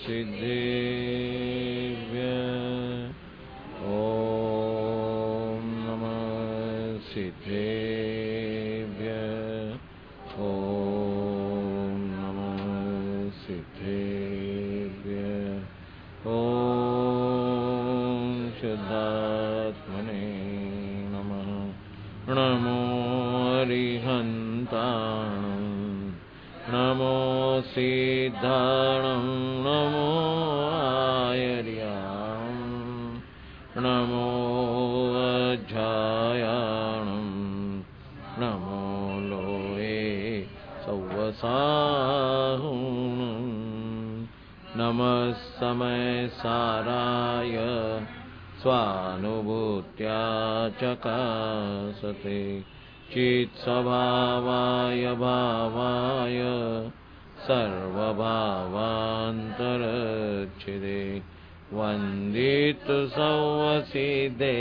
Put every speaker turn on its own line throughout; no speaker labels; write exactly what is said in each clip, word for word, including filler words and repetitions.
सिद्धेभ्यः ॐ नमः सिद्धेभ्यः ॐ नमः सिद्धेभ्यः ॐ शुद्धात्मने नमः। नमो अरिहन्ताणं नमो सिद्धाणं नमो आयर्यां नमो अज्जायाणं नमो लोये सव्वसाहुणं नमः समयसाराय स्वानुभूत्या चकासते चित्स्वभावाय भावाय सर्वभावान्तरच्छिदे वन्दितु सौवसिद्धे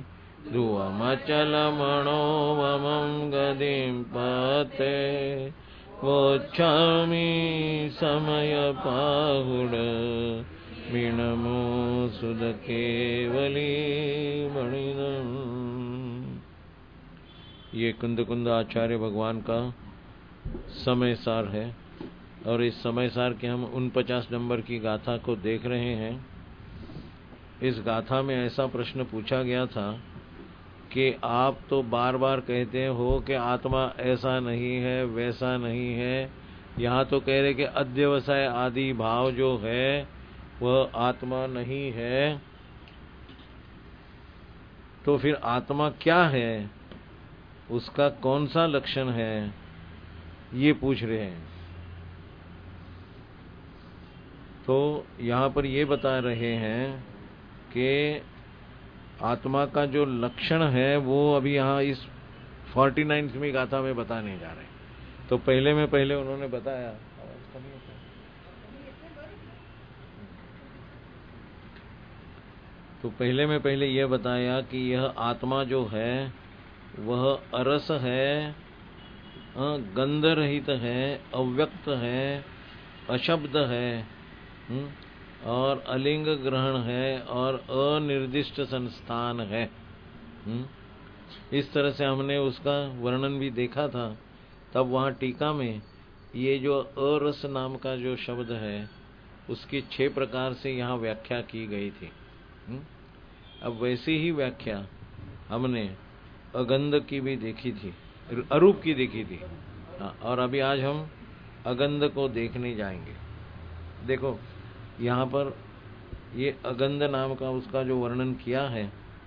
ध्रुवमचलमणोवमं गतिं पते वोच्छामि समयपाहुड मिणमो सुधकेवली मणिनम्। ये कुंद कुंद आचार्य भगवान का समय सार है और इस समय सार के हम उन पचास नंबर की गाथा को देख रहे हैं। इस गाथा में ऐसा प्रश्न पूछा गया था कि आप तो बार बार कहते हो कि आत्मा ऐसा नहीं है वैसा नहीं है, यहाँ तो कह रहे कि अध्यवसाय आदि भाव जो है वह आत्मा नहीं है, तो फिर आत्मा क्या है, उसका कौन सा लक्षण है, ये पूछ रहे हैं। तो यहाँ पर ये बता रहे हैं कि आत्मा का जो लक्षण है वो अभी यहाँ इस फोर्टी नाइन्थवीं गाथा में बताने जा रहे हैं। तो पहले में पहले उन्होंने बताया, तो पहले में पहले यह बताया कि यह आत्मा जो है वह अरस है, गंध रहित है, अव्यक्त है, अशब्द है और अलिंग ग्रहण है और अनिर्दिष्ट संस्थान है। इस तरह से हमने उसका वर्णन भी देखा था। तब वहाँ टीका में ये जो अरस नाम का जो शब्द है उसकी छह प्रकार से यहाँ व्याख्या की गई थी। अब वैसी ही व्याख्या हमने अगंध की भी देखी थी, अरूप की देखी थी, और अभी आज हम अगंध को देखने जाएंगे। देखो यहाँ पर ये अगंध नाम का उसका जो वर्णन किया है,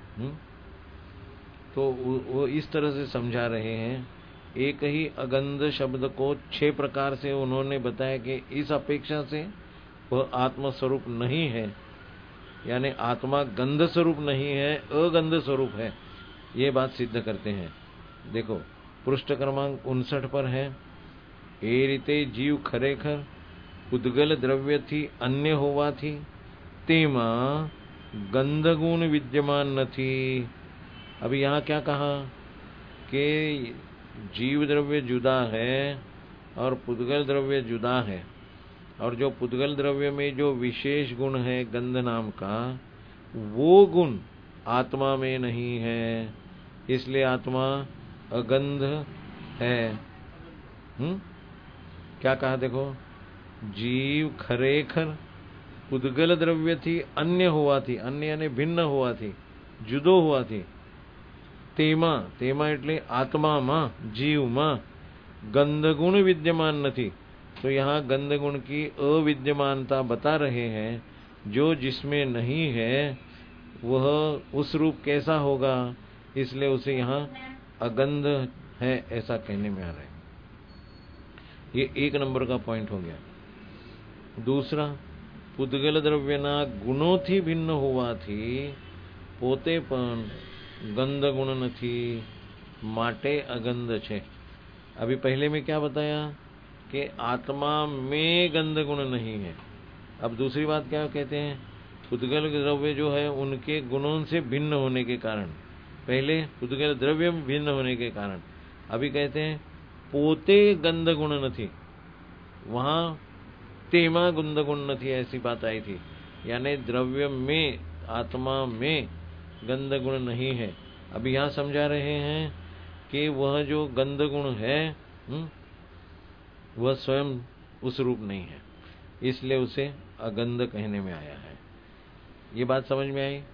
तो वो इस तरह से समझा रहे हैं। एक ही अगंध शब्द को छह प्रकार से उन्होंने बताया कि इस अपेक्षा से वह आत्म स्वरूप नहीं है, यानी आत्मा गंध स्वरूप नहीं है, अगंध स्वरूप है, ये बात सिद्ध करते हैं। देखो पृष्ठ क्रमांक उनसठ पर है, ए रीते जीव खरेखर उद्गल द्रव्य थी अन्य होवा थी तेमा गंध गुण विद्यमान नथी। अभी यहाँ क्या कहा कि जीव द्रव्य जुदा है और पुद्गल द्रव्य जुदा है, और जो पुद्गल द्रव्य में जो विशेष गुण है गंध नाम का, वो गुण आत्मा में नहीं है, इसलिए आत्मा अगंध है। हम्म क्या कहा देखो, जीव खरेखर पुद्गल द्रव्य थी अन्य हुआ थी, अन्य यानी भिन्न हुआ थी, जुदो हुआ थी, तेमा तेमा એટલે આત્મામાં જીવમાં गंध गुण विद्यमान નથી। तो यहाँ गंध गुण की अविद्यमानता बता रहे हैं। जो जिसमें नहीं है वह उस रूप कैसा होगा, इसलिए उसे यहाँ अगंध है ऐसा कहने में आ रहा है। ये एक नंबर का पॉइंट हो गया। दूसरा, पुद्गल द्रव्यना गुणोथी भिन्न होवाथी पोते पण गंध गुण नथी माटे अगंध छे। अभी पहले में क्या बताया कि आत्मा में गंध गुण नहीं है। अब दूसरी बात क्या कहते हैं, पुद्गल द्रव्य जो है उनके गुणों से भिन्न होने के कारण, पहले पुद्गल द्रव्य भिन्न होने के कारण, अभी कहते हैं पोते गंध गुण नथी, वहां तेमा गुंद गुण न थी, ऐसी बात आई थी। यानी द्रव्य में, आत्मा में गंध गुण नहीं है। अब यहाँ समझा रहे हैं कि वह जो गंध गुण है हुँ? वह स्वयं उस रूप नहीं है, इसलिए उसे अगंध कहने में आया है। ये बात समझ में आई?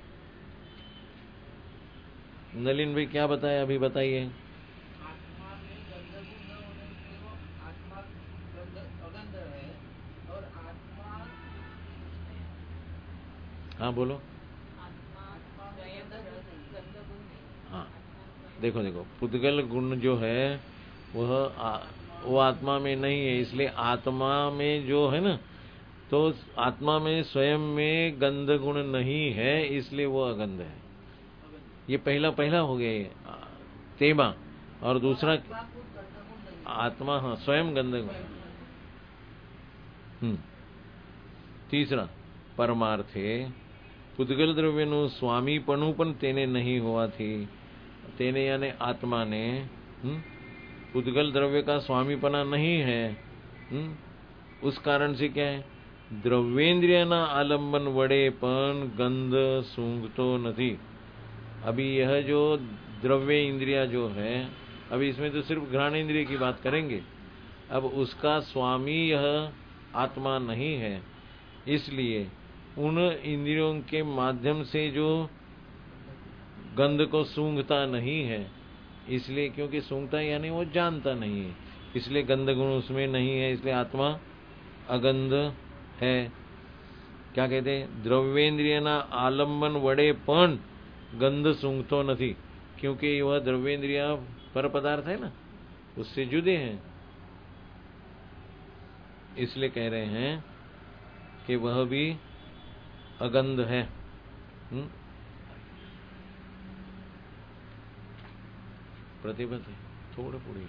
नलिन भाई क्या बताया, अभी बताइए।
आत्मा में गंध गुण न होने से वो आत्मा गंध अगंध है, और आत्मा,
हाँ बोलो।
आत्मा में गंध गुण नहीं।
हाँ देखो देखो, पुद्गल गुण जो है वह आ, वो आत्मा में नहीं है, इसलिए आत्मा में जो है ना, तो आत्मा में स्वयं में गंध गुण नहीं है, इसलिए वो अगंध है। ये पहला पहला हो गया ये तेमा। और दूसरा आत्मा, हाँ स्वयं गंध गुण। हम्म तीसरा परमार्थे पुद्गल द्रव्यનું સ્વામીપણું પણ તેને नहीं हुआ थी। तेने यानी आत्मा ने हुँ? पुद्गल द्रव्य का स्वामीपना नहीं है। हुँ? उस कारण से क्या है, द्रव्येन्द्रियना आलंबन वडे पण गंध सूंघतो नहीं। अभी यह जो द्रव्य इंद्रिया जो है, अभी इसमें तो सिर्फ घ्राण इंद्रिय की बात करेंगे। अब उसका स्वामी यह आत्मा नहीं है, इसलिए उन इंद्रियों के माध्यम से जो गंध को सूंघता नहीं है, इसलिए क्योंकि सूंघता यानी वो जानता नहीं है, इसलिए गंध गुण उसमें नहीं है, इसलिए आत्मा अगंध है। क्या कहते हैं, द्रव्येन्द्रियना आलंबन वडे पण गंध सूंघतो नहीं, क्योंकि वह द्रव्येन्द्रिया पर पदार्थ है ना, उससे जुदे हैं, इसलिए कह रहे हैं कि वह भी अगंध है। हुँ? प्रतिबद्ध है थोड़े पूरी।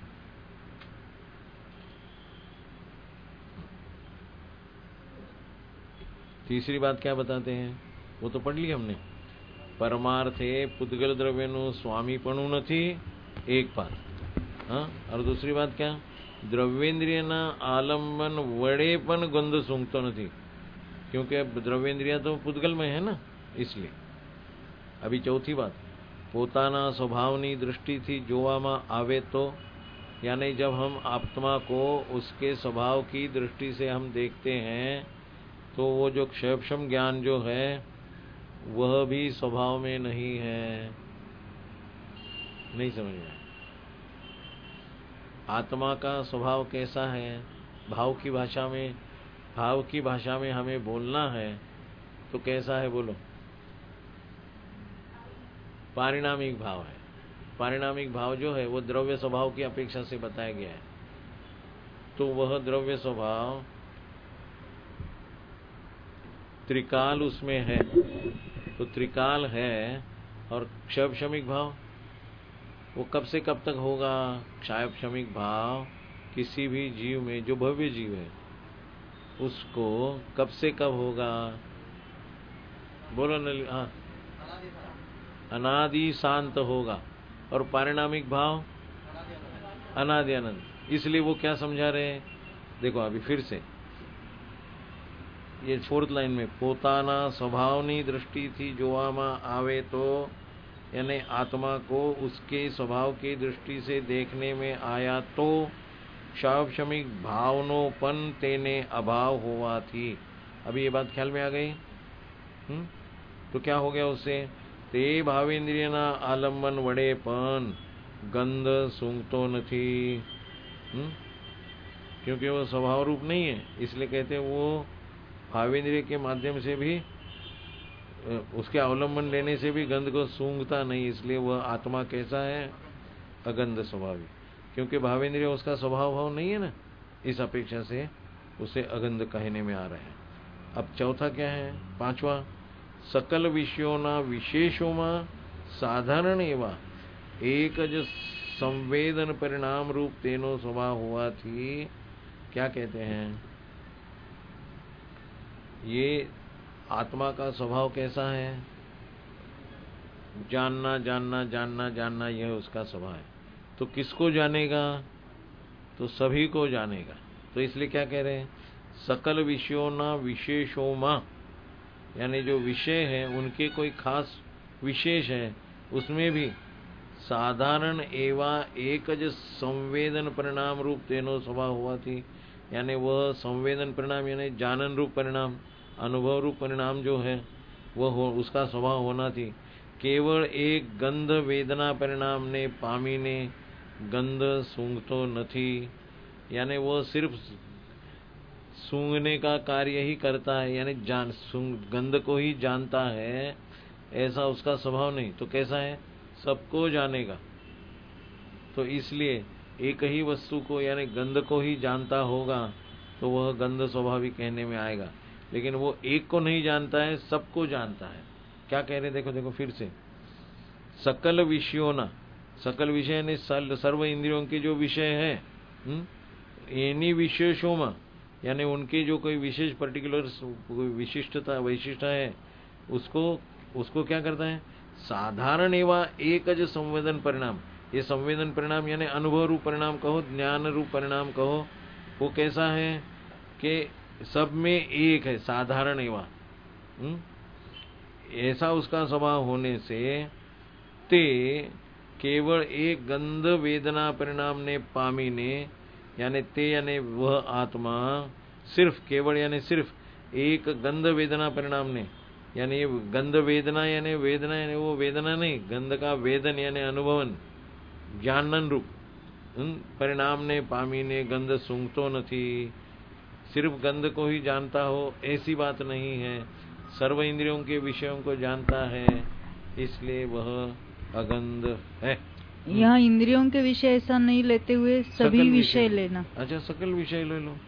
तीसरी बात क्या बताते हैं, वो तो पढ़ ली हमने। परमार्थे पुद्गल द्रव्यનું સ્વામીપણું નથી, एक बात। हाँ, और दूसरी बात क्या, द्रव्येन्द्रियना आलंबन वडे पण गंध सूंघतो नहीं, क्योंकि अब द्रव्येन्द्रिया तो पुद्गल में है ना, इसलिए। अभी चौथी बात, પોતાના સ્વભાવની દૃષ્ટિથી જોવામાં આવે तो, यानी जब हम आत्मा को उसके स्वभाव की दृष्टि से हम देखते हैं, तो वो जो क्षयक्षम ज्ञान जो है वह भी स्वभाव में नहीं है। नहीं समझ में? आत्मा का स्वभाव कैसा है, भाव की भाषा में, भाव की भाषा में हमें बोलना है तो कैसा है बोलो, पारिणामिक भाव है। पारिणामिक भाव जो है वो द्रव्य स्वभाव की अपेक्षा से बताया गया है, तो वह द्रव्य स्वभाव त्रिकाल उसमें है, तो त्रिकाल है। और क्षयक्षमिक भाव वो कब से कब तक होगा, क्षयक्षमिक भाव किसी भी जीव में, जो भव्य जीव है उसको कब से कब होगा, बोलो न। हाँ, अनादि शांत होगा। और पारिणामिक भाव अनादि अनंत, इसलिए वो क्या समझा रहे हैं, देखो अभी फिर से ये फोर्थ लाइन में, પોતાના स्वभावनी दृष्टि थी જોવામાં आवे तो, यानी आत्मा को उसके स्वभाव की दृष्टि से देखने में आया तो क्षयक्षमिक भावनो पन तेने अभाव हुआ थी। अभी ये बात ख्याल में आ गई? हुँ? तो क्या हो गया उससे, ते भावेन्द्रियना आलंबन वडे पण गंध सूंघतो नहीं। क्योंकि वो स्वभाव रूप नहीं है, इसलिए कहते हैं वो भावेंद्रिय के माध्यम से भी, उसके अवलंबन लेने से भी गंध को सूंघता नहीं, इसलिए वह आत्मा कैसा है, अगंध स्वभावी। क्योंकि भावेंद्रिय उसका स्वभाव भाव नहीं है ना, इस अपेक्षा से उसे अगंध कहने में आ रहे हैं। अब चौथा क्या है, पांचवा, सकल विषयोना विशेषों साधारण एवं एक ज संवेदन परिणाम रूप तेनो स्वभाव हुआ थी। क्या कहते हैं, ये आत्मा का स्वभाव कैसा है, जानना जानना जानना जानना, यह उसका स्वभाव है। तो किसको जानेगा, तो सभी को जानेगा। तो इसलिए क्या कह रहे हैं, सकल विषयों ना विशेषों मा, यानी जो विषय है उनके कोई खास विशेष है, उसमें भी साधारण एवा एकज संवेदन परिणाम रूप तेनो स्वभाव हुआ थी, यानी वह संवेदन परिणाम यानी जानन रूप परिणाम, अनुभव रूप परिणाम जो है वह हो, उसका स्वभाव होना थी। केवल एक गंध वेदना परिणाम ने पामीने गंध सूंघतो नथी, यानी वह सिर्फ सूंघने का कार्य ही करता है, यानी जान गंध को ही जानता है, ऐसा उसका स्वभाव नहीं। तो कैसा है? सबको जानेगा। तो इसलिए एक ही वस्तु को यानी गंध को ही जानता होगा तो वह गंध स्वभाविक कहने में आएगा, लेकिन वो एक को नहीं जानता है, सबको जानता है। क्या कह रहे? देखो देखो फिर से, सकल विषयों ना, सकल विषय यानी सर्व इंद्रियों के जो विषय है, इन्हीं विशेषों में यानी उनके जो कोई विशेष पर्टिकुलर विशिष्टता वैशिष्ट है, उसको उसको क्या करता है? साधारण एवं एकज संवेदन परिणाम, ये संवेदन परिणाम यानी अनुभव रूप परिणाम कहो, ज्ञान रूप परिणाम कहो, वो कैसा है कि सब में एक है, साधारण एवं, ऐसा उसका स्वभाव होने से ते केवल एक गंध वेदना परिणाम ने पामी ने, यानी ते यानी वह आत्मा सिर्फ केवल यानी सिर्फ एक गंध वेदना परिणाम ने, यानी गंध वेदना यानी वेदना यानी वो वेदना नहीं, गंध का वेदन यानी अनुभवन ज्ञानन रूप परिणाम ने पामी ने गंध सूंघतो नथी, सिर्फ गंध को ही जानता हो ऐसी बात नहीं है, सर्व इंद्रियों के विषयों को जानता है, इसलिए वह अगंध है।
यहाँ इंद्रियों के विषय ऐसा नहीं लेते हुए सभी विषय लेना।
अच्छा, सकल विषय ले लो।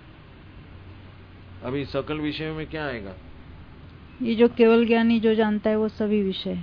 अभी सकल विषय में क्या आएगा?
ये जो केवल ज्ञानी जो जानता है वो सभी विषय,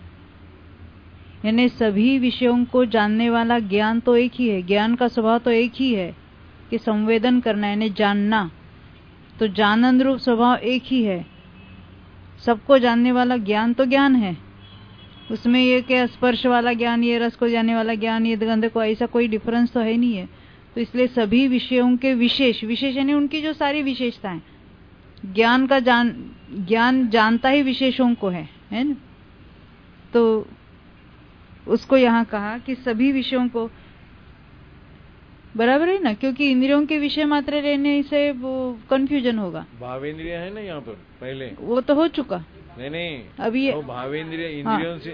यानी सभी विषयों को जानने वाला ज्ञान तो एक ही है, ज्ञान का स्वभाव तो एक ही है कि संवेदन करना यानी जानना, तो जानन रूप स्वभाव एक ही है। सबको जानने वाला ज्ञान तो ज्ञान है, उसमें ये क्या स्पर्श वाला ज्ञान, ये रस को जानने वाला ज्ञान, ये गंध को, ऐसा कोई डिफरेंस तो है नहीं है। तो इसलिए सभी विषयों के विशेष विशेष यानी उनकी जो सारी विशेषताएं, ज्ञान का जान ज्ञान जानता ही विशेषों को है, है ना? तो उसको यहाँ कहा कि सभी विषयों को, बराबर है ना, क्योंकि इंद्रियों के विषय मात्र रहने से वो कंफ्यूजन होगा।
भावेंद्रिय है ना यहाँ पर, पहले
वो तो हो चुका।
नहीं नहीं,
अभी
तो भावेंद्रिय इंद्रियों से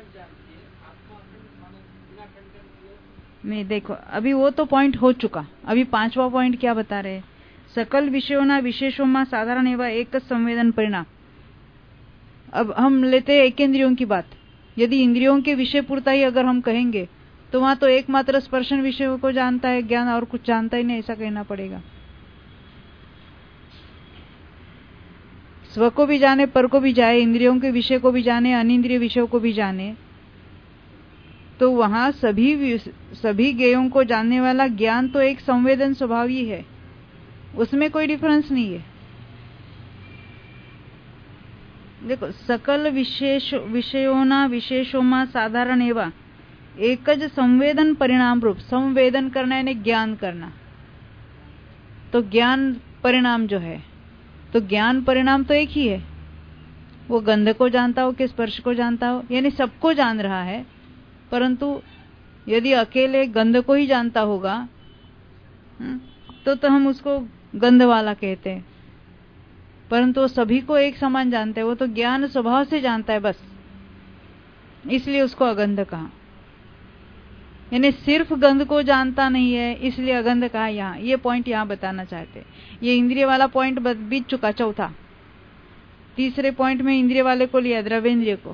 नहीं, देखो अभी वो तो पॉइंट हो चुका। अभी पांचवा पॉइंट क्या बता रहे हैं? सकल विषयों ना विशेषों में साधारण एवं एक संवेदन परिणाम। अब हम लेते हैं एक इंद्रियों की बात। यदि इंद्रियों के विषय पूर्ता ही अगर हम कहेंगे तो वहां तो एकमात्र स्पर्शन विषयों को जानता है ज्ञान, और कुछ जानता ही नहीं, ऐसा कहना पड़ेगा। स्व को भी जाने, पर को भी जाए, इंद्रियों के विषय को भी जाने, अनिंद्रिय विषयों को भी जाने, तो वहां सभी सभी ज्ञेयों को जानने वाला ज्ञान तो एक संवेदन स्वभाव ही है, उसमें कोई डिफरेंस नहीं है। देखो, सकल विशेष विषयों ना विशेषों में साधारण एवं एकज संवेदन परिणाम रूप, संवेदन करना यानी ज्ञान करना, तो ज्ञान परिणाम जो है, तो ज्ञान परिणाम तो एक ही है, वो गंध को जानता हो कि स्पर्श को जानता हो, यानी सबको जान रहा है। परंतु यदि अकेले गंध को ही जानता होगा तो तो हम उसको गंध वाला कहते हैं, परंतु वो सभी को एक समान जानते हैं, वो तो ज्ञान स्वभाव से जानता है बस, इसलिए उसको अगंध कहा। यानी सिर्फ गंध को जानता नहीं है, इसलिए अगंध कहा। यहाँ ये पॉइंट यहाँ बताना चाहते हैं। ये इंद्रिय वाला पॉइंट बीत चुका, चौथा। तीसरे पॉइंट में इंद्रिय वाले को लिया, द्रव्येंद्रिय को।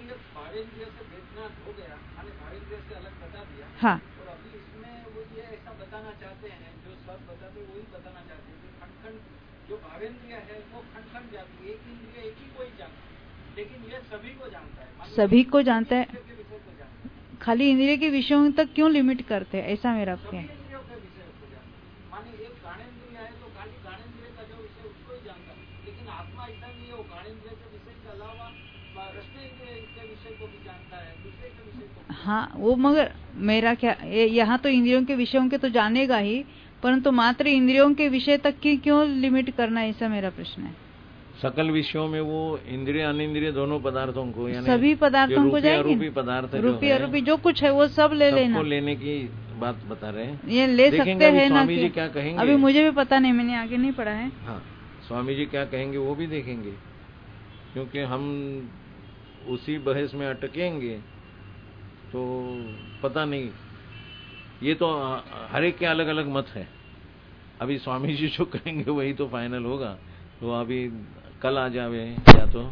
हाँ,
और अभी इसमें वो ये ऐसा बताना चाहते हैं, जो सब बताते वही बताना चाहते हैं, खंड खंड जो भावेंद्रिय है वो खंड खंड जाती है, एक इंद्रिय एक ही को ही जानता है, लेकिन ये सभी को जानता है,
सभी को जानता है। खाली इंद्रिय के विषयों तक क्यों लिमिट करते हैं, ऐसा मेरा क्या है।
माने एक ज्ञानेंद्रिय है तो खाली ज्ञानेंद्रिय का जो विषय उसको ही जानता है, लेकिन आत्मा ऐसा नहीं है, वो ज्ञानेंद्रिय के विषय के अलावा रसनेंद्रिय के विषय को भी जानता है, दूसरे के विषय को।
हाँ, वो मगर मेरा क्या, यहाँ तो इंद्रियों के विषयों के तो जानेगा ही, परंतु मात्र इंद्रियों के विषय तक की क्यों लिमिट करना, ऐसा मेरा प्रश्न है।
सकल विषयों में वो इंद्रिय अनिंद्रिय दोनों पदार्थों को, यानी
सभी पदार्थों को जाएगी,
रूपी पदार्थ
रूपी अरूपी जो कुछ है वो सब ले लेना,
सबको लेने की बात बता रहे हैं।
ये ले सकते हैं ना।
स्वामी जी क्या कहेंगे
अभी मुझे भी पता नहीं, मैंने आगे नहीं पढ़ा है।
हाँ, स्वामी जी क्या कहेंगे वो भी देखेंगे, क्योंकि हम उसी बहस में अटकेंगे तो पता नहीं। ये तो हर एक के अलग अलग मत है। अभी स्वामी जी जो कहेंगे वही तो फाइनल होगा। तो अभी कल आ जावे या तो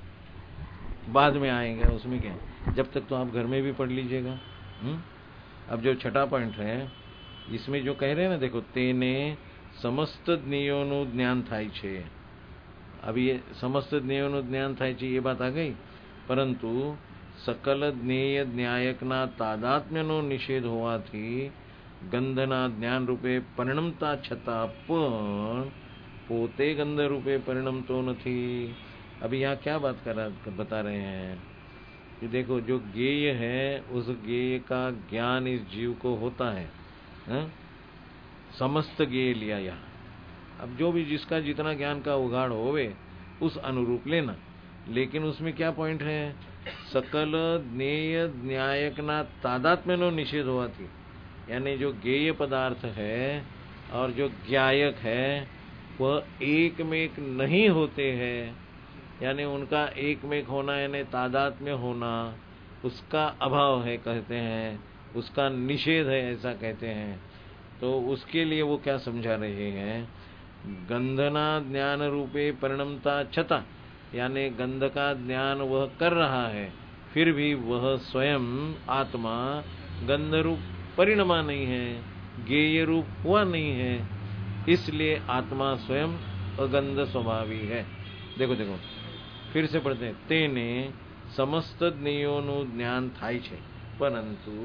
बाद में आएंगे, उसमें क्या। जब तक तो आप घर में भी पढ़ लीजिएगा। हुँ? अब जो छठा पॉइंट है इसमें जो कह रहे हैं ना, देखो, तेने समस्त ज्ञेयोनु ज्ञान थाय छे। अभी ये समस्त ज्ञेयोनु ज्ञान थाय छे ये बात आ गई, परंतु सकल ज्ञेय न्यायकना तादात्म्यનો નિષેધ હોવાથી ગંધના જ્ઞાન રૂપે પરિણમતા છતાં પણ પોતે ગંધ રૂપે પરિણમતો નથી। अभी यहाँ क्या बात कर बता रहे हैं कि देखो, जो ज्ञेय है उस ज्ञेय का ज्ञान इस जीव को होता है, है? समस्त ज्ञेय लिया यहाँ। अब जो भी जिसका जितना ज्ञान का उगाड़ होवे उस अनुरूप लेना, लेकिन उसमें क्या पॉइंट है, सकल ज्ञेय न्यायकना तादात्म्यનો નિષેધ હોવાથી, यानी जो ज्ञेय पदार्थ है और जो ज्ञायक है वह एक में एक नहीं होते हैं, यानी उनका एक में एक होना यानी तादात्म्य होना उसका अभाव है कहते हैं, उसका निषेध है ऐसा कहते हैं। तो उसके लिए वो क्या समझा रहे हैं, गंधना ज्ञान रूपे परिणमता छता, यानी गंध का ज्ञान वह कर रहा है फिर भी वह स्वयं आत्मा गंध रूप परिणमा नहीं है, ज्ञेय रूप हुआ नहीं है, इसलिए आत्मा स्वयं अगंध स्वभावी है। देखो देखो फिर से पढ़ते हैं, तेने समस्त ज्ञेयोनु ज्ञान थाय छे परंतु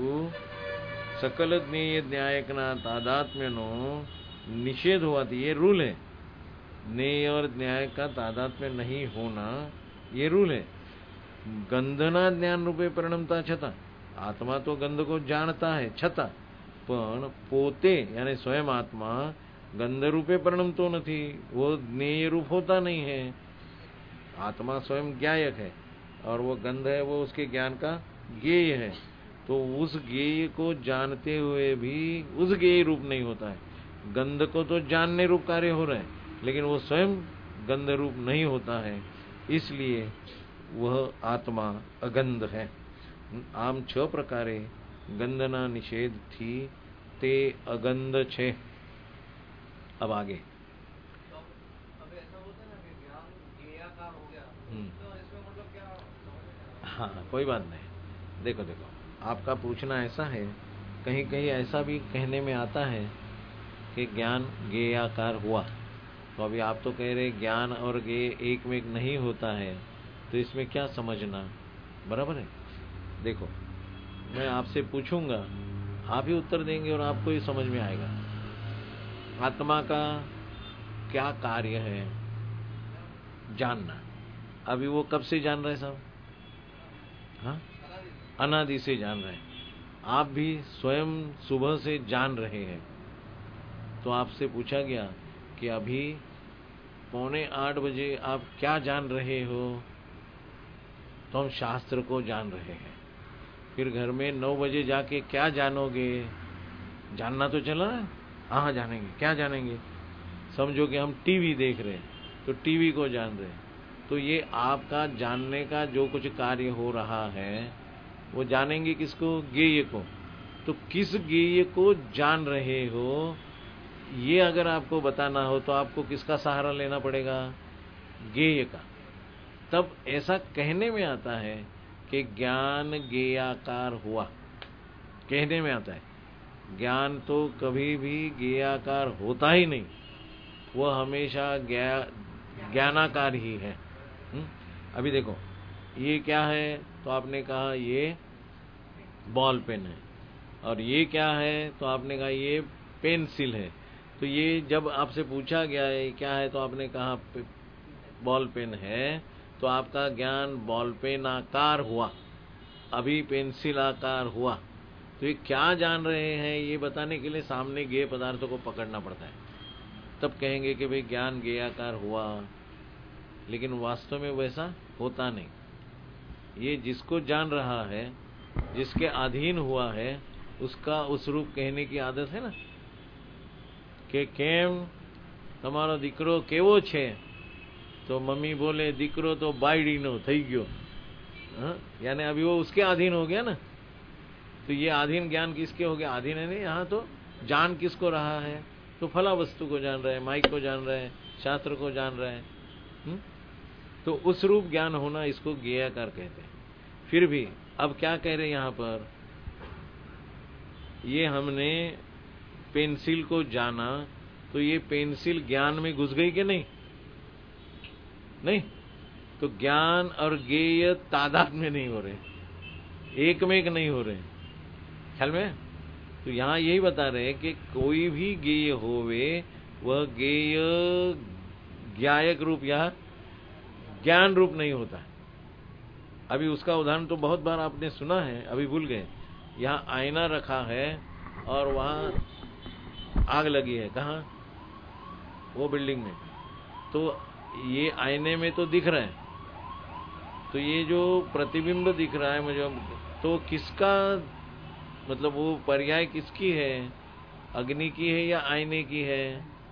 सकल ज्ञेय न्यायकना तादात्म्यनो निषेध होवाथी, ये रूल है। ज्ञेय और न्याय का तादात्म्य नहीं होना ये रूल है। गंधना ज्ञान रूपे परिणमता छता, आत्मा तो गंध को जानता है छता पण पोते यानी स्वयं आत्मा गंध रूपे परिणमतो नहीं, वो ज्ञेय रूप होता नहीं है। आत्मा स्वयं ज्ञायक है और वो गंध है वो उसके ज्ञान का ज्ञेय है, तो उस ज्ञेय को जानते हुए भी उस ज्ञेय रूप नहीं होता है। गंध को तो जानने रूप कार्य हो रहा है लेकिन वो स्वयं गंध रूप नहीं होता है, इसलिए वह आत्मा अगंध है। आम छ प्रकारे गंधना निषेध थी ते अगंध छे। अब आगे
तो अब ऐसा होता है ना कि ज्ञान ज्ञेयाकार हो गया, तो इसमें मतलब क्या।
हाँ, कोई बात नहीं। देखो देखो आपका पूछना ऐसा है, कहीं कहीं ऐसा भी कहने में आता है कि ज्ञान ज्ञेयाकार हुआ, तो अभी आप तो कह रहे ज्ञान और ज्ञेय एक में एक नहीं होता है, तो इसमें क्या समझना, बराबर है। देखो मैं आपसे पूछूंगा, आप ही उत्तर देंगे और आपको ही समझ में आएगा। आत्मा का क्या कार्य है, जानना। अभी वो कब से जान रहे साहब, हाँ, अनादि से जान रहे हैं। आप भी स्वयं सुबह से जान रहे हैं। तो आपसे पूछा गया कि अभी पौने आठ बजे आप क्या जान रहे हो, तो हम शास्त्र को जान रहे हैं। फिर घर में नौ बजे जाके क्या जानोगे, जानना तो चला, हाँ हाँ जानेंगे। क्या जानेंगे, समझो कि हम टीवी देख रहे हैं तो टीवी को जान रहे हैं। तो ये आपका जानने का जो कुछ कार्य हो रहा है वो जानेंगे किसको, ज्ञेय को। तो किस ज्ञेय को जान रहे हो ये अगर आपको बताना हो तो आपको किसका सहारा लेना पड़ेगा, ज्ञेय का। तब ऐसा कहने में आता है कि ज्ञान ज्ञेयाकार हुआ, कहने में आता है। ज्ञान तो कभी भी ज्ञेयाकार होता ही नहीं, वह हमेशा ज्ञानाकार ही है। हुँ? अभी देखो ये क्या है, तो आपने कहा ये बॉल पेन है, और ये क्या है तो आपने कहा ये पेंसिल है। तो ये जब आपसे पूछा गया है क्या है तो आपने कहा बॉल पेन है, तो आपका ज्ञान बॉल पेन आकार हुआ, अभी पेंसिल आकार हुआ। तो ये क्या जान रहे हैं ये बताने के लिए सामने गेय पदार्थों को पकड़ना पड़ता है, तब कहेंगे कि भाई ज्ञान गेयाकार हुआ, लेकिन वास्तव में वैसा होता नहीं। ये जिसको जान रहा है, जिसके अधीन हुआ है, उसका उस रूप कहने की आदत है ना, कि केम તમારો દીકરો કેવો છે, तो मम्मी बोले દીકરો तो बायडीनो થઈ ગયો, यानी अभी वो उसके अधीन हो गया ना। तो ये अधीन ज्ञान किसके हो गया? अधीन है नहीं, यहाँ तो जान किसको रहा है? तो फला वस्तु को जान रहे हैं, माइक को जान रहे हैं, शास्त्र को जान रहे हैं। हुँ? तो उस रूप ज्ञान होना, इसको ज्ञेयाकार कहते हैं। फिर भी अब क्या कह रहे हैं यहाँ पर, ये हमने पेंसिल को जाना, तो ये पेंसिल ज्ञान में घुस गई कि नहीं? नहीं। तो ज्ञान और ज्ञेय तादाद में नहीं हो रहे, एक में एक नहीं हो रहे, ख्याल में? तो यहाँ यही बता रहे हैं कि कोई भी ज्ञेय होवे वह ज्ञेय ज्ञायक रूप या ज्ञान रूप नहीं होता। अभी उसका उदाहरण तो बहुत बार आपने सुना है, अभी भूल गए। यहाँ आईना रखा है और वहाँ आग लगी है, कहाँ? वो बिल्डिंग में। तो ये आईने में तो दिख रहा है, तो ये जो प्रतिबिंब दिख रहा है मुझे, तो किसका मतलब वो पर्याय किसकी है? अग्नि की है या आईने की है?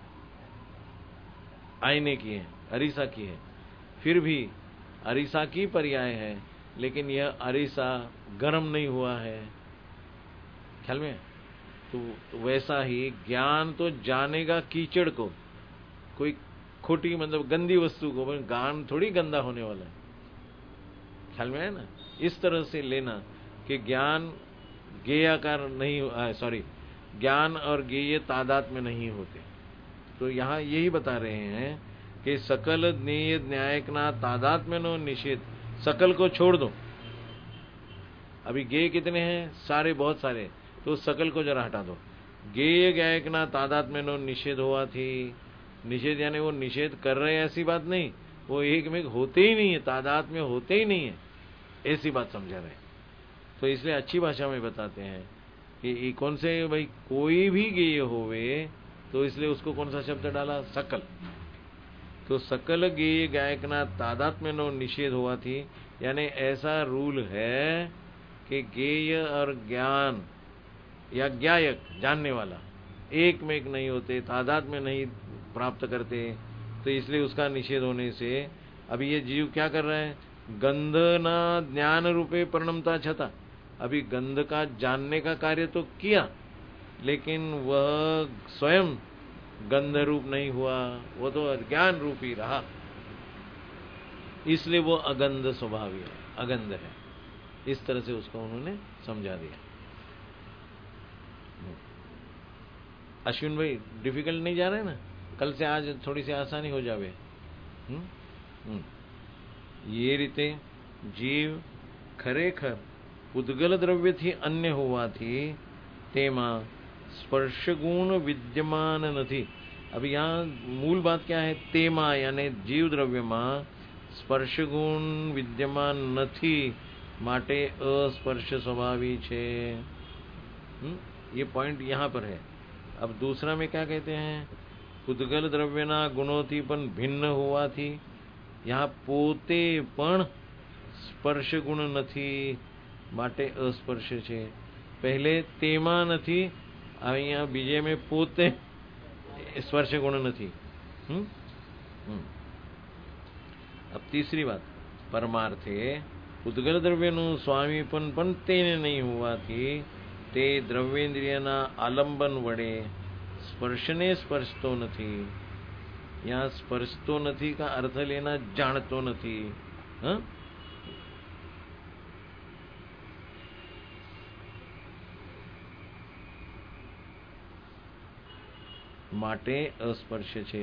आईने की है, अरीसा की है। फिर भी अरीसा की पर्याय है, लेकिन यह अरीसा गर्म नहीं हुआ है, ख्याल में? तो वैसा ही ज्ञान तो जानेगा कीचड़ को, कोई खोटी मतलब गंदी वस्तु को, ज्ञान थोड़ी गंदा होने वाला है, ख्याल में है ना? इस तरह से लेना कि ज्ञान ज्ञेयाकार नहीं, सॉरी ज्ञान और ज्ञेय तादाद में नहीं होते। तो यहाँ यही बता रहे हैं कि सकल ज्ञेय न्यायक ना तादाद में नो निषेध। सकल को छोड़ दो, अभी ज्ञेय कितने हैं? सारे, बहुत सारे, तो सकल को जरा हटा दो। ज्ञेय ज्ञायक ना तादाद में नो निषेध हुआ थी। निषेध यानी वो निषेध कर रहे हैं ऐसी बात नहीं, वो एक में होते ही नहीं है, तादाद में होते ही नहीं है, ऐसी बात समझा रहे हैं। तो इसलिए अच्छी भाषा में बताते हैं कि ये कौन से भाई कोई भी ज्ञेय होवे, तो इसलिए उसको कौन सा शब्द डाला? सकल। तो सकल ज्ञेय गायक ना तादाद में नो निषेध हुआ थी, यानी ऐसा रूल है कि ज्ञेय और ज्ञान या ज्ञायक जानने वाला एक में एक नहीं होते, तादाद में नहीं प्राप्त करते। तो इसलिए उसका निषेध होने से अभी ये जीव क्या कर रहा है? गंध ना ज्ञान रूपे परिणमता छता, अभी गंध का जानने का कार्य तो किया, लेकिन वह स्वयं गंध रूप नहीं हुआ, वो तो ज्ञान रूप ही रहा, इसलिए वो अगंध स्वभावी है, अगंध है। इस तरह से उसको उन्होंने समझा दिया। अश्विन भाई डिफिकल्ट नहीं जा रहे ना, कल से आज थोड़ी सी आसानी हो जावे। हुँ? हुँ? ये रीते जीव खरेखर उद्गल द्रव्य थी अन्य होवाથી તેમાં स्पर्श गुण विद्यमान नहीं। अब यहाँ मूल बात क्या है? तेमा यानी जीव द्रव्य में स्पर्श गुण विद्यमान नहीं, माटे अस्पर्श स्वभावी छे। ये पॉइंट यहाँ पर है। अब दूसरा में क्या कहते हैं? उद्गल द्रव्यना गुणोथी पण भिन्न होवाથી, यहाँ पोते पण स्पर्श गुण नहीं, माटे अस्पर्श छे। पहले तेमा नहीं, अहींया बीजे में पोते स्पर्श गुण नहीं। हुँ? हुँ। अब तीसरी बात, परमार्थे उद्गल द्रव्यનું સ્વામીપન પણ તેને નહીં હોવાથી તે દ્રવ્યેન્દ્રિયના આલંબન વડે સ્પર્શને સ્પર્શતો નથી। यहाँ स्पर्शतो नहीं का अर्थ लेना जानतो नहीं। हाँ? माटे अस्पर्श छे।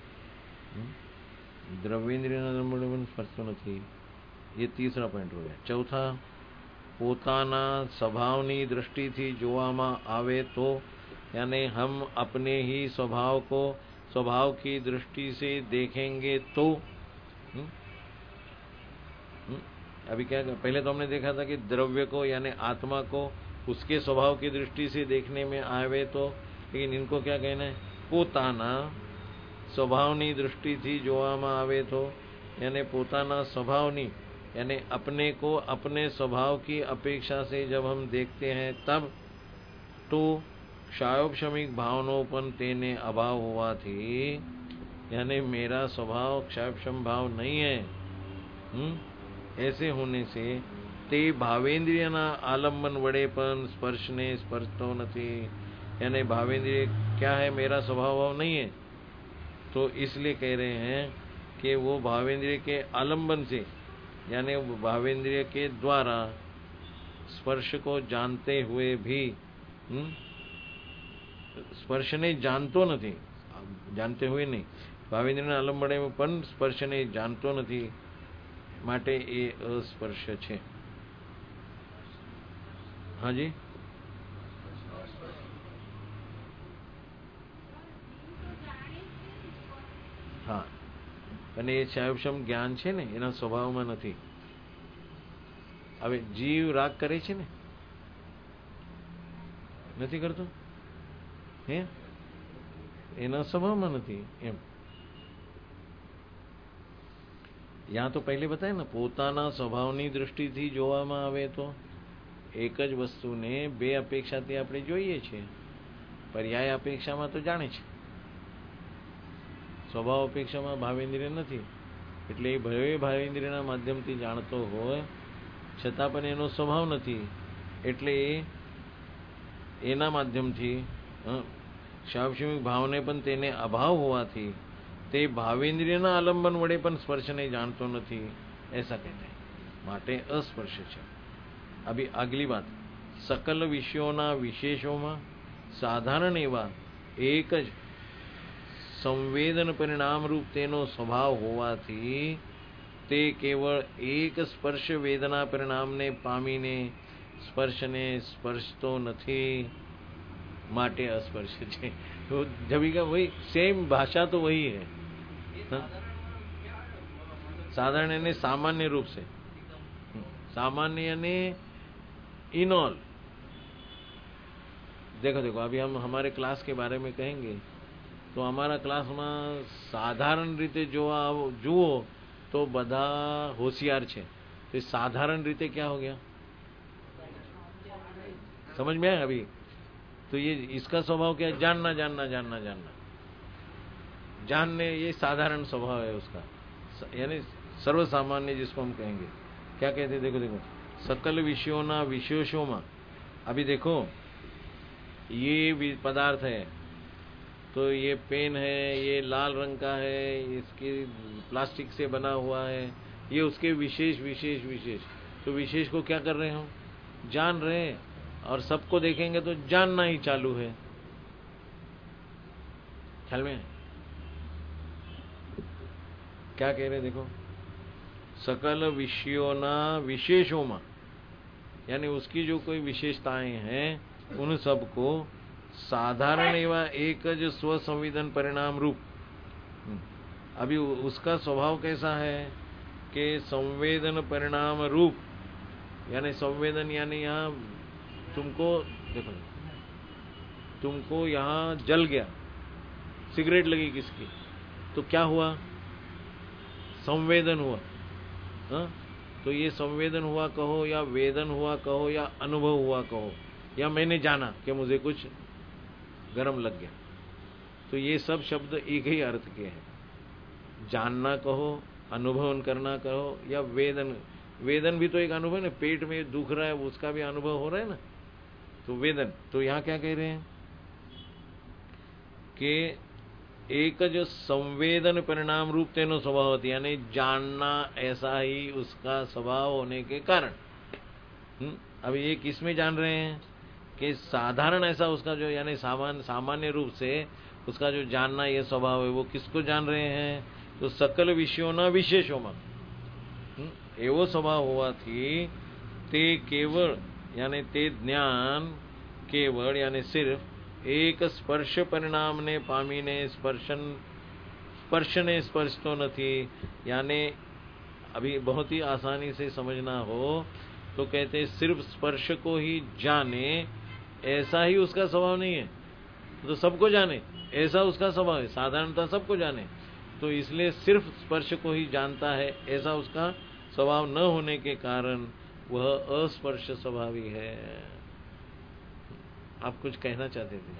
द्रव्येन्द्रिय स्पर्शतो नहीं। ये तीसरा पॉइंट हो गया। चौथा, पोताना स्वभावनी दृष्टि थी जोवामा आवे तो, यानी हम अपने ही स्वभाव को स्वभाव की दृष्टि से देखेंगे तो। हुँ? हुँ? अभी क्या, पहले तो हमने देखा था कि द्रव्य को यानी आत्मा को उसके स्वभाव की दृष्टि से देखने में आवे तो, लेकिन इनको क्या कहना है, पोताना स्वभावनी दृष्टिथी जोવામાં આવે तो, यानी पोताना स्वभावनी यानी अपने को अपने स्वभाव की अपेक्षा से जब हम देखते हैं तब तो क्षायोपशमिक भावनो पण तेने अभाव होवाथी, यानी मेरा स्वभाव क्षायोपशम भाव नहीं है, हुँ? ऐसे होने से ते भावेंद्रियना आलंबन वड़े पण स्पर्शने स्पर्शतो नहीं, यानी भावेंद्रिय क्या है, मेरा स्वभाव भाव नहीं है, तो इसलिए कह रहे हैं कि वो भावेंद्रिय के आलंबन से यानी भावेंद्रिय के द्वारा स्पर्श को जानते हुए भी हुँ? स्पर्शने जानतो नहीं, जानते हुए नहीं, भावेंद्रियના આલંબને પણ સ્પર્શને जानतो નથી માટે એ अस्पर्श છે। हाँ जी, हाँ, અને એ ક્ષાયોપશમ જ્ઞાન છે ને એના સ્વભાવમાં નથી। હવે જીવ રાગ કરે છે ને, નથી કરતો હે, એના સ્વભાવમાં નથી એમ। यहाँ तो पहले बताया ना, પોતાના સ્વભાવની દૃષ્ટિથી જોવામાં આવે તો એક જ વસ્તુને બે અપેક્ષાથી આપણે જોઈએ છીએ, પર્યાય અપેક્ષામાં તો જાણે છે, સ્વભાવ અપેક્ષામાં ભાવેન્દ્રિય નથી, એટલે એ ભય ભાવેન્દ્રિયના માધ્યમથી જાણતો હોય છતાં પણ એનો સ્વભાવ નથી, એટલે એના માધ્યમથી ક્ષાયોપશમિક ભાવને પણ તેને અભાવ હોવાથી તે ભાવેન્દ્રિયના આલંબન વડે પણ સ્પર્શને જાણતો નથી, ऐसा कहते हैं, माटे अस्पर्श है। अभी अगली बात, सकल विषयोना विशेषों साधारण एवा एक ज संवेदन परिणाम रूप तेनो स्वभाव होवाथी ते केवल एक स्पर्श वेदना परिणाम ने पामीने स्पर्श ने स्पर्शतो नहीं, माटे अस्पर्श है। तो जब का वही सेम भाषा तो वही है, हाँ? साधारण यानी सामान्य रूप से, सामान्य यानी इन ऑल। देखो देखो अभी हम हमारे क्लास के बारे में कहेंगे तो हमारा क्लास में साधारण रीते जो जुओ तो बधा होशियार छे, तो साधारण रीते क्या हो गया, समझ में आया? अभी तो ये इसका स्वभाव क्या है, जानना जानना जानना जानना जानने, ये साधारण स्वभाव है उसका, यानी सर्वसामान्य जिसको हम कहेंगे। क्या कहते हैं, देखो देखो सकल विषयों ना विशेषों में, अभी देखो ये पदार्थ है तो ये पेन है, ये लाल रंग का है, इसकी प्लास्टिक से बना हुआ है, ये उसके विशेष विशेष विशेष, तो विशेष को क्या कर रहे हैं हम, जान रहे हैं, और सबको देखेंगे तो जानना ही चालू है। ख्याल में क्या कह रहे हैं, देखो सकल विषयों ना विशेषों में, यानी उसकी जो कोई विशेषताएं हैं उन सबको साधारण एवं एक ज स्वसंवेदन परिणाम रूप। अभी उसका स्वभाव कैसा है कि संवेदन परिणाम रूप, यानी संवेदन यानी यहाँ तुमको देखो, तुमको यहाँ जल गया, सिगरेट लगी किसकी, तो क्या हुआ, संवेदन हुआ, हा? तो ये संवेदन हुआ कहो या वेदन हुआ कहो या अनुभव हुआ कहो, या मैंने जाना कि मुझे कुछ गरम लग गया, तो ये सब शब्द एक ही अर्थ के हैं। जानना कहो, अनुभव करना कहो, या वेदन, वेदन भी तो एक अनुभव है ना, पेट में दुख रहा है उसका भी अनुभव हो रहा है ना, तो वेदन। तो यहाँ क्या कह रहे हैं कि एक जो संवेदन परिणाम रूप तेनो स्वभाव होती, यानी जानना ऐसा ही उसका स्वभाव होने के कारण। हुँ? अब ये किस में जान रहे हैं कि साधारण ऐसा उसका जो यानी सामान्य सामान्य रूप से उसका जो जानना ये स्वभाव है, वो किसको जान रहे हैं, तो सकल विषयों ना विशेषों में एवो स्वभाव होवाथी ते केवल यानी ते ज्ञान केवल यानी सिर्फ एक स्पर्श परिणाम ने पामीने स्पर्शन स्पर्श ने स्पर्श तो नहीं, यानी अभी बहुत ही आसानी से समझना हो तो कहते हैं सिर्फ स्पर्श को ही जाने ऐसा ही उसका स्वभाव नहीं है, तो सबको जाने ऐसा उसका स्वभाव है, साधारणतः सबको जाने, तो इसलिए सिर्फ स्पर्श को ही जानता है ऐसा उसका स्वभाव न होने के कारण वह अस्पर्श स्वभावी है। आप कुछ कहना चाहते थे?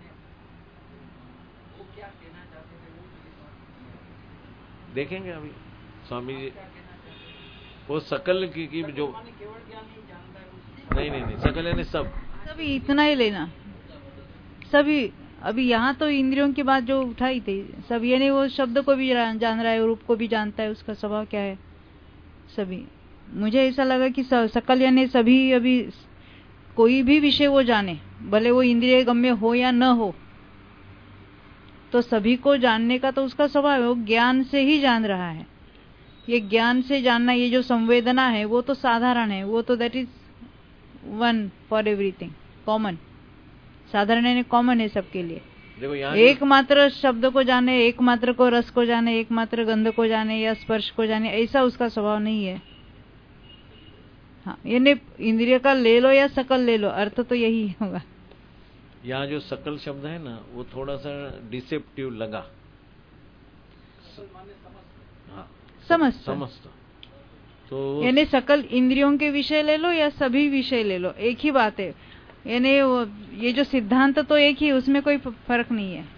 वो क्या कहना चाहते थे वो
देखेंगे अभी स्वामी जी। वो सकल की, की जो
केवल ज्ञान नहीं जानता है,
नहीं नहीं नहीं सकल यानी सब
सभी, इतना ही लेना सभी। अभी यहाँ तो इंद्रियों की बात जो उठाई थी सब, ये नहीं वो शब्द को भी जान रहा है, रूप को भी जानता है, उसका स्वभाव क्या है सभी। मुझे ऐसा लगा कि सकल यानी सभी, अभी कोई भी विषय वो जाने, भले वो इंद्रिय गम्य हो या न हो, तो सभी को जानने का तो उसका स्वभाव है, वो ज्ञान से ही जान रहा है। ये ज्ञान से जानना, ये जो संवेदना है वो तो साधारण है, वो तो that is one for everything, common. साधारण यानी कॉमन है सबके लिए।
देखो
एक मात्र शब्द को जाने, एक मात्र को रस को जाने, एक मात्र गंध को जाने या स्पर्श को जाने, ऐसा उसका स्वभाव नहीं है। हाँ, यानी इंद्रिय का ले लो या सकल ले लो, अर्थ तो यही होगा।
यहाँ जो सकल शब्द है ना वो थोड़ा सा डिसेप्टिव लगा। हाँ,
समस्त
समस्त तो
यानी सकल इंद्रियों के विषय ले लो या सभी विषय ले लो, एक ही बात है। यानी ये जो सिद्धांत तो एक ही, उसमें कोई फर्क नहीं है।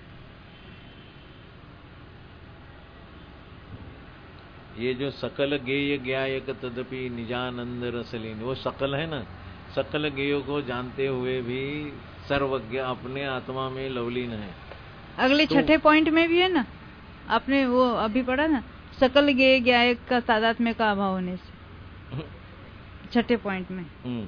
ये जो सकल गेय ज्ञायक तदपि निजानंद रसलीन, वो सकल है ना, सकल गेयों को जानते हुए भी सर्वज्ञ अपने आत्मा में लवलीन है।
अगले
तो,
छठे पॉइंट में भी है ना, आपने वो अभी पढ़ा ना, सकल गेय ज्ञायक का तादात्म्य का अभाव होने से, छठे पॉइंट में।
हम्म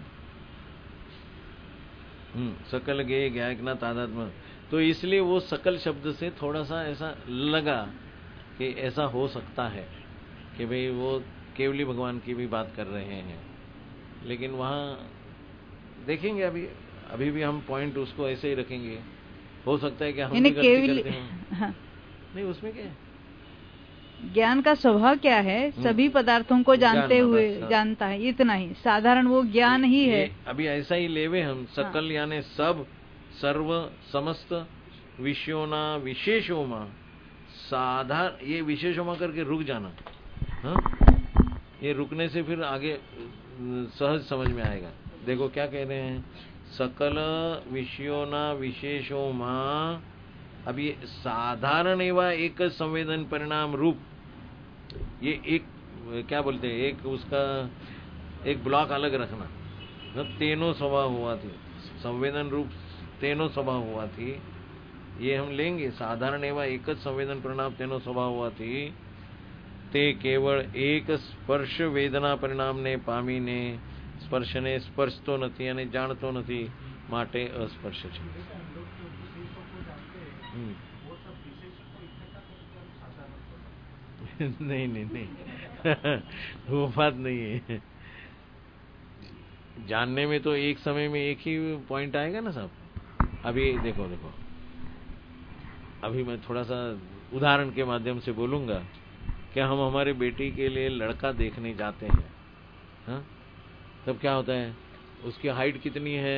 हम्म सकल गेय ज्ञायक ना तादात्म्य, तो इसलिए वो सकल शब्द से थोड़ा सा ऐसा लगा कि ऐसा हो सकता है कि भाई वो केवली भगवान की भी बात कर रहे हैं, लेकिन वहाँ देखेंगे। अभी अभी भी हम पॉइंट उसको ऐसे ही रखेंगे। हो सकता है कि हम भी गलती करते हैं।
हाँ।
नहीं, उसमें क्या है,
ज्ञान का स्वभाव क्या है, सभी पदार्थों को जानते हुए
बस,
जानता है, इतना ही साधारण वो ज्ञान ही है।
अभी ऐसा ही लेवे हम, सकल
हाँ।
यानी सब, सर्व, समस्त, विषयोना विशेषोमा, साधारण, ये विशेषोमा करके रुक जाना। हाँ, ये रुकने से फिर आगे सहज समझ में आएगा। देखो क्या कह रहे हैं, सकल विषयोना विशेषोमा। अब ये साधारण एवं एक संवेदन परिणाम रूप, ये एक क्या बोलते हैं, एक उसका एक ब्लॉक अलग रखना, मतलब तीनों स्वभाव हुआ थी, संवेदन रूप तीनों स्वभाव हुआ थी, ये हम लेंगे। साधारण एवं एक संवेदन परिणाम तीनों स्वभाव हुआ थी, ते केवल एक स्पर्श वेदना परिणाम ने पामी ने, स्पर्श ने स्पर्श तो नहीं અને જાણતો નથી માટે अस्पर्श છે। नहीं नहीं नहीं वो बात नहीं है। जानने में तो एक समय में एक ही पॉइंट आएगा ना साहब। अभी देखो देखो अभी मैं थोड़ा सा उदाहरण के माध्यम से बोलूंगा कि हम हमारे बेटी के लिए लड़का देखने जाते हैं, हाँ, तब क्या होता है, उसकी हाइट कितनी है,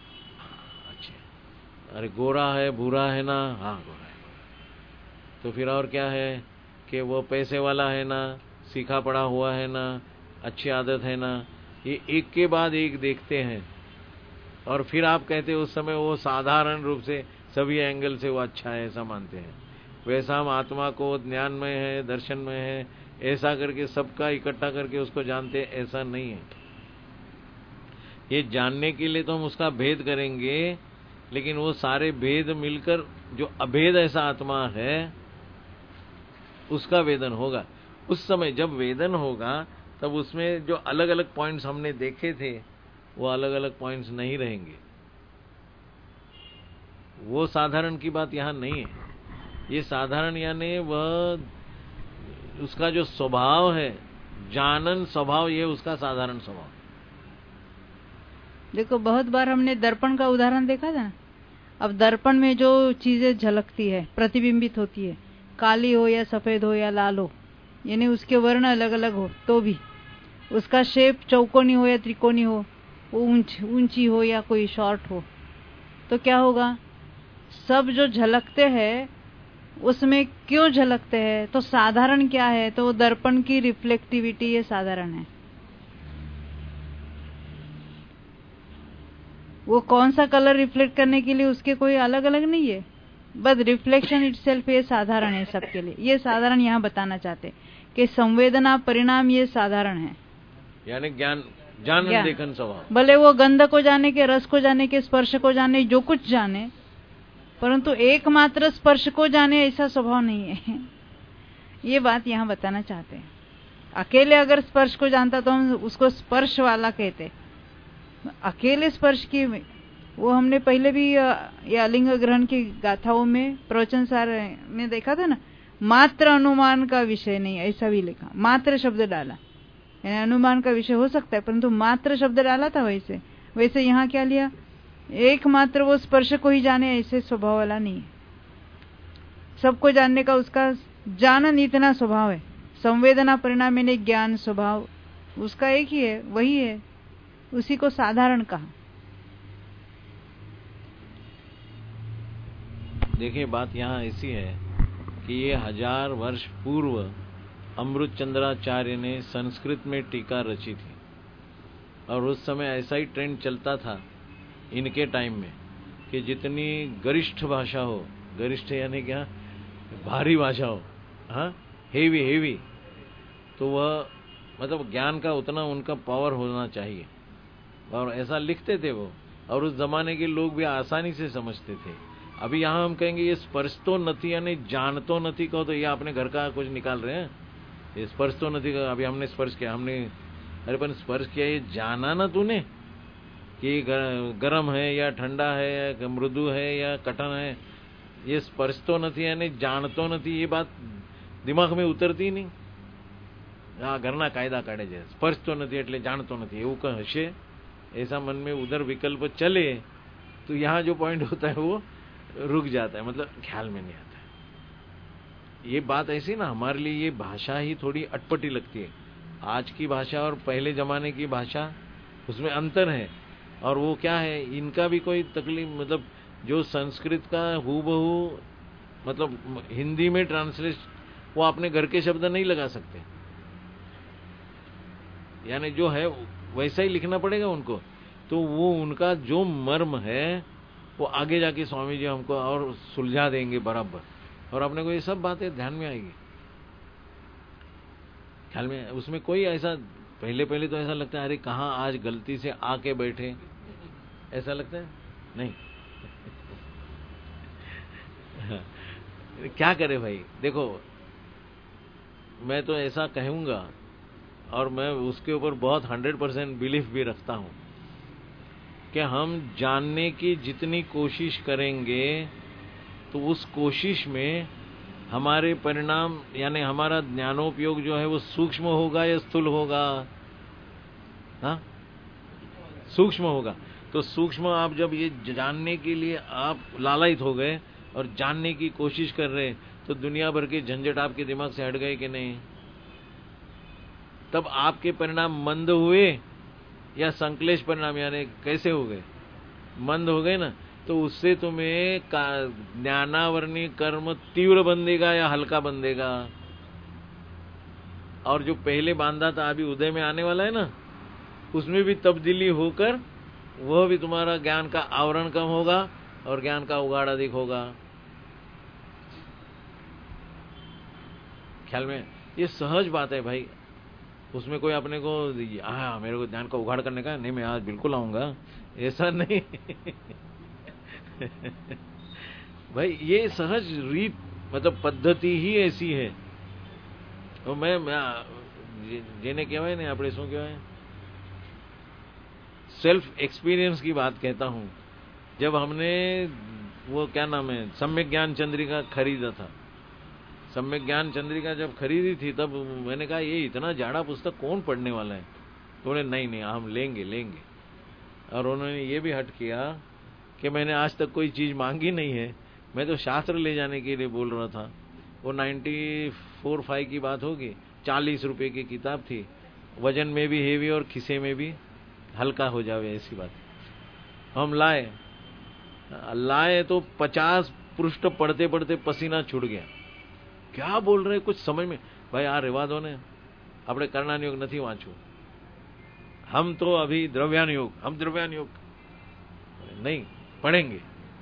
अच्छा, अरे गोरा है भूरा है ना, हाँ गोरा है, तो फिर और क्या है कि वो पैसे वाला है ना, सीखा पड़ा हुआ है ना, अच्छी आदत है ना, ये एक के बाद एक देखते हैं। और फिर आप कहते हैं उस समय वो साधारण रूप से सभी एंगल से वो अच्छा है ऐसा मानते हैं। वैसा हम आत्मा को ज्ञान में है, दर्शन में है, ऐसा करके सबका इकट्ठा करके उसको जानते हैं, ऐसा नहीं है। ये जानने के लिए तो हम उसका भेद करेंगे, लेकिन वो सारे भेद मिलकर जो अभेद ऐसा आत्मा है उसका वेदन होगा। उस समय जब वेदन होगा तब उसमें जो अलग अलग पॉइंट्स हमने देखे थे वो अलग अलग पॉइंट्स नहीं रहेंगे। वो साधारण की बात यहाँ नहीं है। ये साधारण यानी वह उसका जो स्वभाव है, जानन स्वभाव, ये उसका साधारण स्वभाव।
देखो बहुत बार हमने दर्पण का उदाहरण देखा था ना। अब दर्पण में जो चीजें झलकती है, प्रतिबिंबित होती है, काली हो या सफेद हो या लाल हो, यानी उसके वर्ण अलग अलग हो तो भी, उसका शेप चौकोनी हो या त्रिकोणी हो, वो ऊंच ऊंची हो या कोई शॉर्ट हो, तो क्या होगा? सब जो झलकते हैं उसमें क्यों झलकते हैं? तो साधारण क्या है? तो दर्पण की रिफ्लेक्टिविटी ये साधारण है। वो कौन सा कलर रिफ्लेक्ट करने के लिए उसके कोई अलग अलग नहीं है, बस रिफ्लेक्शन इटसेल्फ ये साधारण है सबके लिए। ये साधारण यहाँ बताना चाहते कि संवेदना परिणाम ये साधारण है,
यानी ज्ञान जानन देखन स्वभाव।
भले वो गंध को जाने के, रस को जाने के, स्पर्श को जाने, जो कुछ जाने, परंतु एकमात्र स्पर्श को जाने ऐसा स्वभाव नहीं है। ये बात यहाँ बताना चाहते हैं। अकेले अगर स्पर्श को जानता तो हम उसको स्पर्श वाला कहते। अकेले स्पर्श की वो हमने पहले भी ये अलिंग ग्रहण की गाथाओं में प्रवचन सार में देखा था ना, मात्र अनुमान का विषय नहीं, ऐसा भी लिखा, मात्र शब्द डाला। यानी अनुमान का विषय हो सकता है परंतु मात्र शब्द डाला था। वैसे वैसे यहाँ क्या लिया? एकमात्र वो स्पर्श को ही जाने ऐसे स्वभाव वाला नहीं है। सबको जानने का उसका जानन इतना स्वभाव है। संवेदना परिणाम यानी ज्ञान स्वभाव उसका एक ही है, वही है, उसी को साधारण कहा।
देखिए बात यहाँ ऐसी है कि ये हजार वर्ष पूर्व अमृत चंद्राचार्य ने संस्कृत में टीका रची थी और उस समय ऐसा ही ट्रेंड चलता था इनके टाइम में कि जितनी गरिष्ठ भाषा हो, गरिष्ठ यानी क्या, भारी भाषा हो, हाँ, हेवी हेवी, तो वह मतलब ज्ञान का उतना उनका पावर होना चाहिए और ऐसा लिखते थे वो। और उस जमाने के लोग भी आसानी से समझते थे। अभी यहाँ हम कहेंगे ये स्पर्श तो नहीं यानी जान तो नहीं कहो तो ये अपने घर का कुछ निकाल रहे हैं। ये स्पर्श तो नहीं, अभी हमने स्पर्श किया, हमने अरे पर स्पर्श किया, ये जाना ना तूने कि गर्म है या ठंडा है या मृदु है या कठिन है, ये स्पर्श तो नहीं यानी जान तो नहीं, ये बात दिमाग में उतरती नहीं। हाँ, घरना कायदा काढ़े છે, स्पर्श तो नहीं એટલે જાણતો નથી એવું કઈ હશે, ऐसा मन में उधर विकल्प चले तो यहाँ जो पॉइंट होता है वो रुक जाता है, मतलब ख्याल में नहीं आता है। ये बात ऐसी ना, हमारे लिए ये भाषा ही थोड़ी अटपटी लगती है। आज की भाषा और पहले जमाने की भाषा उसमें अंतर है। और वो क्या है, इनका भी कोई तकलीफ, मतलब जो संस्कृत का हूबहू मतलब हिंदी में ट्रांसलेट, वो अपने घर के शब्द नहीं लगा सकते, यानी जो है वैसा ही लिखना पड़ेगा उनको। तो वो उनका जो मर्म है वो आगे जाके स्वामी जी हमको और सुलझा देंगे बराबर, और अपने को ये सब बातें ध्यान में आएगी, ख्याल में। उसमें कोई ऐसा पहले पहले तो ऐसा लगता है अरे कहाँ आज गलती से आके बैठे, ऐसा लगता है नहीं। क्या करे भाई, देखो मैं तो ऐसा कहूंगा और मैं उसके ऊपर बहुत हंड्रेड परसेंट बिलीफ भी रखता हूं कि हम जानने की जितनी कोशिश करेंगे तो उस कोशिश में हमारे परिणाम यानी हमारा ज्ञानोपयोग जो है वो सूक्ष्म होगा या स्थूल होगा? हाँ, सूक्ष्म होगा। तो सूक्ष्म आप जब ये जानने के लिए आप लालायित हो गए और जानने की कोशिश कर रहे हैं तो दुनिया भर के झंझट आपके दिमाग से हट गए कि नहीं? तब आपके परिणाम मंद हुए या संकलेश परिणाम, यानी कैसे हो गए? मंद हो गए ना, तो उससे तुम्हें ज्ञानावरणी कर्म तीव्र बंधेगा या हल्का बंधेगा? और जो पहले बांधा था अभी उदय में आने वाला है ना, उसमें भी तब्दीली होकर वह भी तुम्हारा ज्ञान का आवरण कम होगा और ज्ञान का उगाड़ अधिक होगा। ख्याल में, ये सहज बात है भाई। उसमें कोई अपने को हाँ मेरे को ज्ञान का उगाड़ करने का नहीं, मैं आज बिल्कुल आऊंगा, ऐसा नहीं। भाई ये सहज रीत मतलब पद्धति ही ऐसी है। तो मैं, मैं जेने कहवाय ने આપણે શું કહેવાય, सेल्फ एक्सपीरियंस की बात कहता हूं। जब हमने वो क्या नाम है सम्यक ज्ञान चंद्रिका खरीदा था, सम्यक ज्ञान चंद्रिका जब खरीदी थी तब मैंने कहा ये इतना जाड़ा पुस्तक कौन पढ़ने वाला है? तो उन्होंने नहीं नहीं हम लेंगे लेंगे और उन्होंने ये भी हट किया कि मैंने आज तक कोई चीज मांगी नहीं है, मैं तो शास्त्र ले जाने के लिए बोल रहा था। वो नाइन्टी फोर फाइव की बात होगी, चालीस रुपए की किताब थी वजन में भी हेवी और खिसे में भी हल्का हो जावे, ऐसी बात। हम लाए लाए तो पचास पृष्ठ पढ़ते पढ़ते पसीना छूट गया। क्या बोल रहे कुछ समझ में, भाई आ रेवा दो ने, આપણે કર્ણાન યોગ નથી વાંચવું, हम तो अभी द्रव्यान योग, हम द्रव्यान योग नहीं पढ़ेंगे।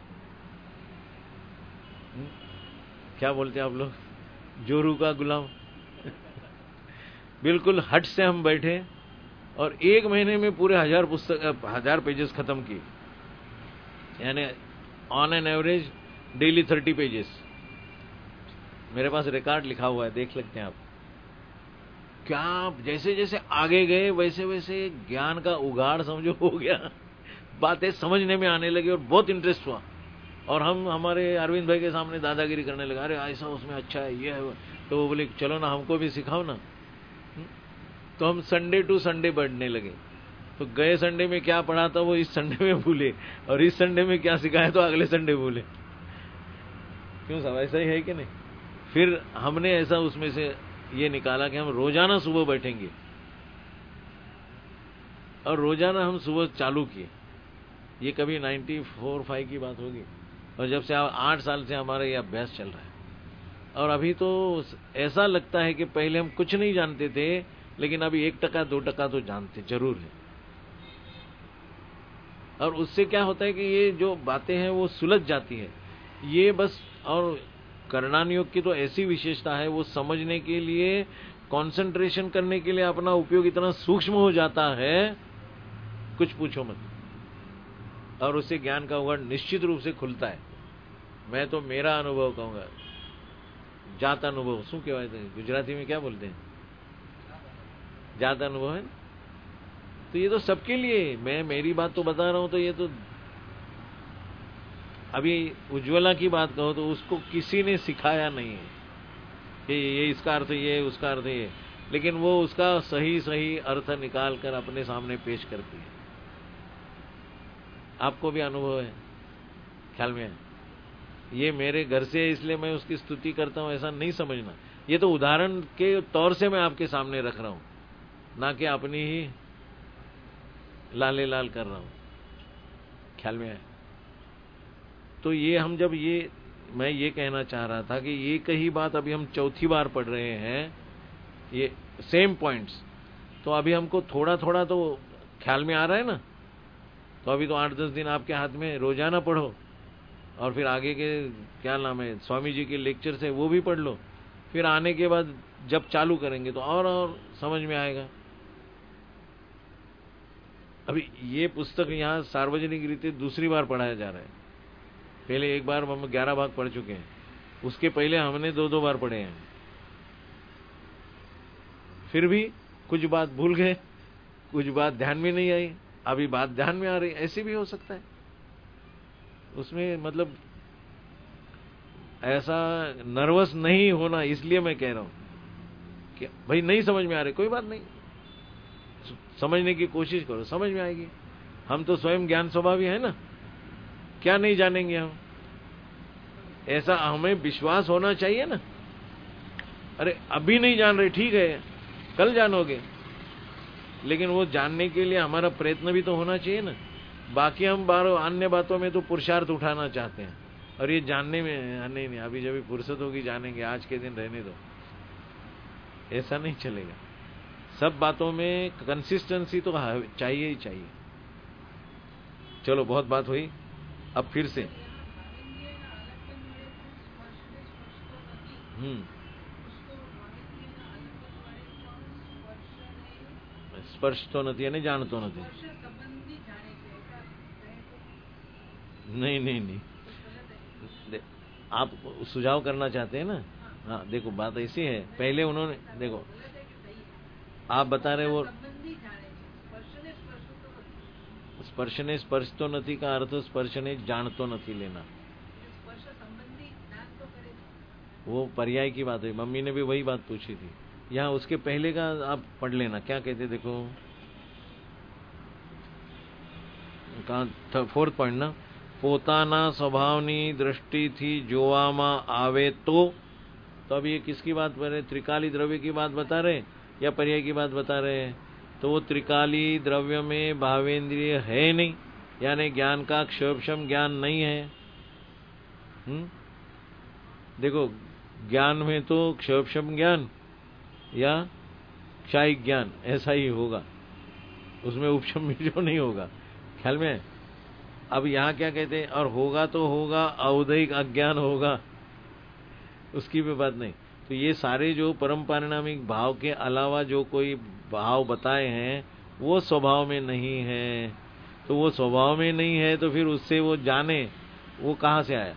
क्या बोलते हैं आप लोग, जोरू का गुलाम। बिल्कुल हट से हम बैठे और एक महीने में पूरे हजार पुस्तक हजार पेजेस खत्म किए, यानी on an average daily thirty pages. मेरे पास रिकॉर्ड लिखा हुआ है, देख सकते हैं आप। क्या जैसे जैसे आगे गए वैसे वैसे ज्ञान का उगाड़ समझो हो गया, बातें समझने में आने लगी और बहुत इंटरेस्ट हुआ। और हम हमारे अरविंद भाई के सामने दादागिरी करने लगा, अरे ऐसा उसमें अच्छा है ये है, तो वो बोले चलो ना हमको भी सिखाओ ना। तो हम संडे टू संडे बढ़ने लगे। तो गए संडे में क्या पढ़ा था वो इस संडे में भूले, और इस संडे में क्या सिखाया तो अगले संडे भूले। क्यों साहब, ऐसा ही है कि नहीं? फिर हमने ऐसा उसमें से ये निकाला कि हम रोजाना सुबह बैठेंगे, और रोजाना हम सुबह चालू किए। ये कभी नाइन्टी फोर फाइव की बात होगी, और जब से आठ साल से हमारा ये अभ्यास चल रहा है। और अभी तो ऐसा लगता है कि पहले हम कुछ नहीं जानते थे, लेकिन अभी एक टका दो टका तो जानते जरूर है। और उससे क्या होता है कि ये जो बातें हैं वो सुलझ जाती है ये बस। और कर्णान योग की तो ऐसी विशेषता है, वो समझने के लिए, कंसंट्रेशन करने के लिए अपना उपयोग इतना सूक्ष्म हो जाता है, कुछ पूछो मत। और उससे ज्ञान का उगाड़ निश्चित रूप से खुलता है। मैं तो मेरा अनुभव कहूंगा, जात अनुभव शू कहवाय છે गुजराती में क्या बोलते हैं, जात अनुभव है। तो ये तो सबके लिए, मैं मेरी बात तो बता रहा हूं। तो ये तो अभी उज्ज्वला की बात कहो तो उसको किसी ने सिखाया नहीं है कि ये इसका अर्थ ये, उसका अर्थ ये, लेकिन वो उसका सही सही अर्थ निकाल कर अपने सामने पेश करती है। आपको भी अनुभव है, ख्याल में है। ये मेरे घर से, इसलिए मैं उसकी स्तुति करता हूं, ऐसा नहीं समझना। ये तो उदाहरण के तौर से मैं आपके सामने रख रहा हूं, ना कि अपनी ही लाले लाल कर रहा हूं, ख्याल में है। तो ये हम जब ये मैं ये कहना चाह रहा था कि ये कही बात अभी हम चौथी बार पढ़ रहे हैं, ये सेम पॉइंट्स। तो अभी हमको थोड़ा थोड़ा तो ख्याल में आ रहा है ना। तो अभी तो आठ दस दिन आपके हाथ में, रोजाना पढ़ो, और फिर आगे के क्या नाम है स्वामी जी के लेक्चर से वो भी पढ़ लो। फिर आने के बाद जब चालू करेंगे तो और और समझ में आएगा। अभी ये पुस्तक यहाँ सार्वजनिक रीति दूसरी बार पढ़ाया जा रहा है। पहले एक बार हम ग्यारह भाग पढ़ चुके हैं, उसके पहले हमने दो दो बार पढ़े हैं। फिर भी कुछ बात भूल गए, कुछ बात ध्यान में नहीं आई, अभी बात ध्यान में आ रही, ऐसे भी हो सकता है। उसमें मतलब ऐसा नर्वस नहीं होना, इसलिए मैं कह रहा हूं कि भाई नहीं समझ में आ रही, कोई बात नहीं, समझने की कोशिश करो, समझ में आएगी। हम तो स्वयं ज्ञान स्वभावी है ना, क्या नहीं जानेंगे हम, ऐसा हमें विश्वास होना चाहिए ना। अरे अभी नहीं जान रहे, ठीक है, कल जानोगे, लेकिन वो जानने के लिए हमारा प्रयत्न भी तो होना चाहिए ना। बाकी हम बारो अन्य बातों में तो पुरुषार्थ उठाना चाहते हैं, और ये जानने में नहीं नहीं अभी जब फुर्सत होगी जानेंगे, आज के दिन रहने दो, ऐसा नहीं चलेगा। सब बातों में कंसिस्टेंसी तो चाहिए ही चाहिए। चलो बहुत बात हुई, अब फिर से हम्म स्पर्श तो नहीं है, जानतो नहीं, नहीं नहीं नहीं आप सुझाव करना चाहते हैं ना। हाँ देखो बात ऐसी है, पहले उन्होंने देखो आप बता रहे वो स्पर्शने स्पर्श तो नहीं का अर्थ स्पर्शने जानतो नहीं लेना, वो पर्याय की बात है। मम्मी ने भी वही बात पूछी थी। यहाँ उसके पहले का आप पढ़ लेना, क्या कहते देखो, कहाँ फोर्थ पॉइंट ना, पोताना स्वभावनी दृष्टि थी जोवामा आवे तो। तो अब ये किसकी बात कर रहे, त्रिकाली द्रव्य की बात बता रहे या पर्याय की बात बता रहे हैं, तो वो त्रिकाली द्रव्य में भावेंद्रिय है नहीं, यानी ज्ञान का क्षोभक्षम ज्ञान नहीं है। हुँ? देखो, ज्ञान में तो क्षोभक्षम ज्ञान या क्षायिक ज्ञान ऐसा ही होगा, उसमें उपशम जो नहीं होगा, ख्याल में। अब यहाँ क्या कहते हैं, और होगा तो होगा औदैहिक अज्ञान होगा, उसकी भी बात नहीं। तो ये सारे जो परम पारिणामिक भाव के अलावा जो कोई भाव बताए हैं वो स्वभाव में नहीं है। तो वो स्वभाव में नहीं है तो फिर उससे वो जाने, वो कहाँ से आया?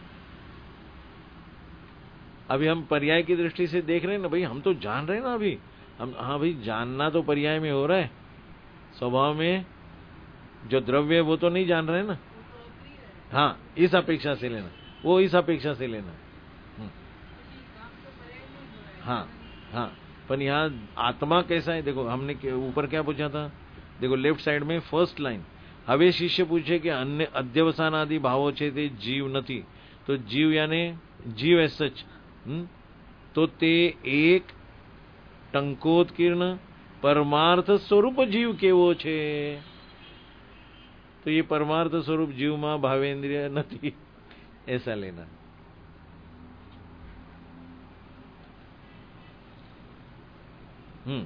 अभी हम पर्याय की दृष्टि से देख रहे हैं ना भाई, हम तो जान रहे हैं ना अभी हम। हाँ भाई, जानना तो पर्याय में हो रहा है, स्वभाव में जो द्रव्य है वो तो नहीं जान रहे ना। हाँ, इस अपेक्षा से लेना, वो इस अपेक्षा से लेना। हाँ हाँ, पर यहाँ आत्मा कैसा है देखो, हमने ऊपर क्या पूछा था, देखो लेफ्ट साइड में फर्स्ट लाइन, हवे शिष्य पूछे कि अन्य अध्यवसान आदि भावो छे ते जीव नथी, तो जीव यानी जीव एज सच, तो ते एक टंकोत्कीर्ण परमार्थ स्वरूप जीव केवो छे। तो ये परमार्थ स्वरूप जीव में भावेंद्रिय नथी, ऐसा लेना। हम्म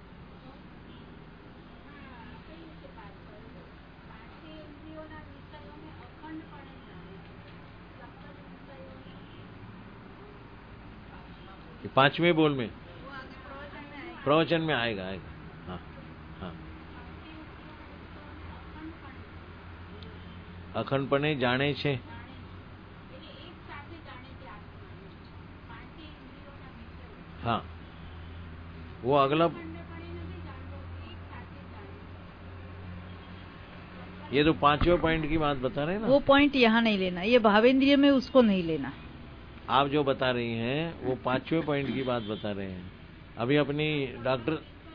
पांचवें बोल में, प्रवचन में आएगा आएगा हाँ हाँ। अखंडपणे जाने छे, हाँ वो अगला, ये तो पांचवें पॉइंट की बात बता रहे हैं ना।
वो पॉइंट यहाँ नहीं लेना, ये भावेंद्रिय में उसको नहीं लेना।
आप जो बता रही हैं वो पांचवें पॉइंट की बात बता रहे हैं। अभी अपनी डॉक्टर,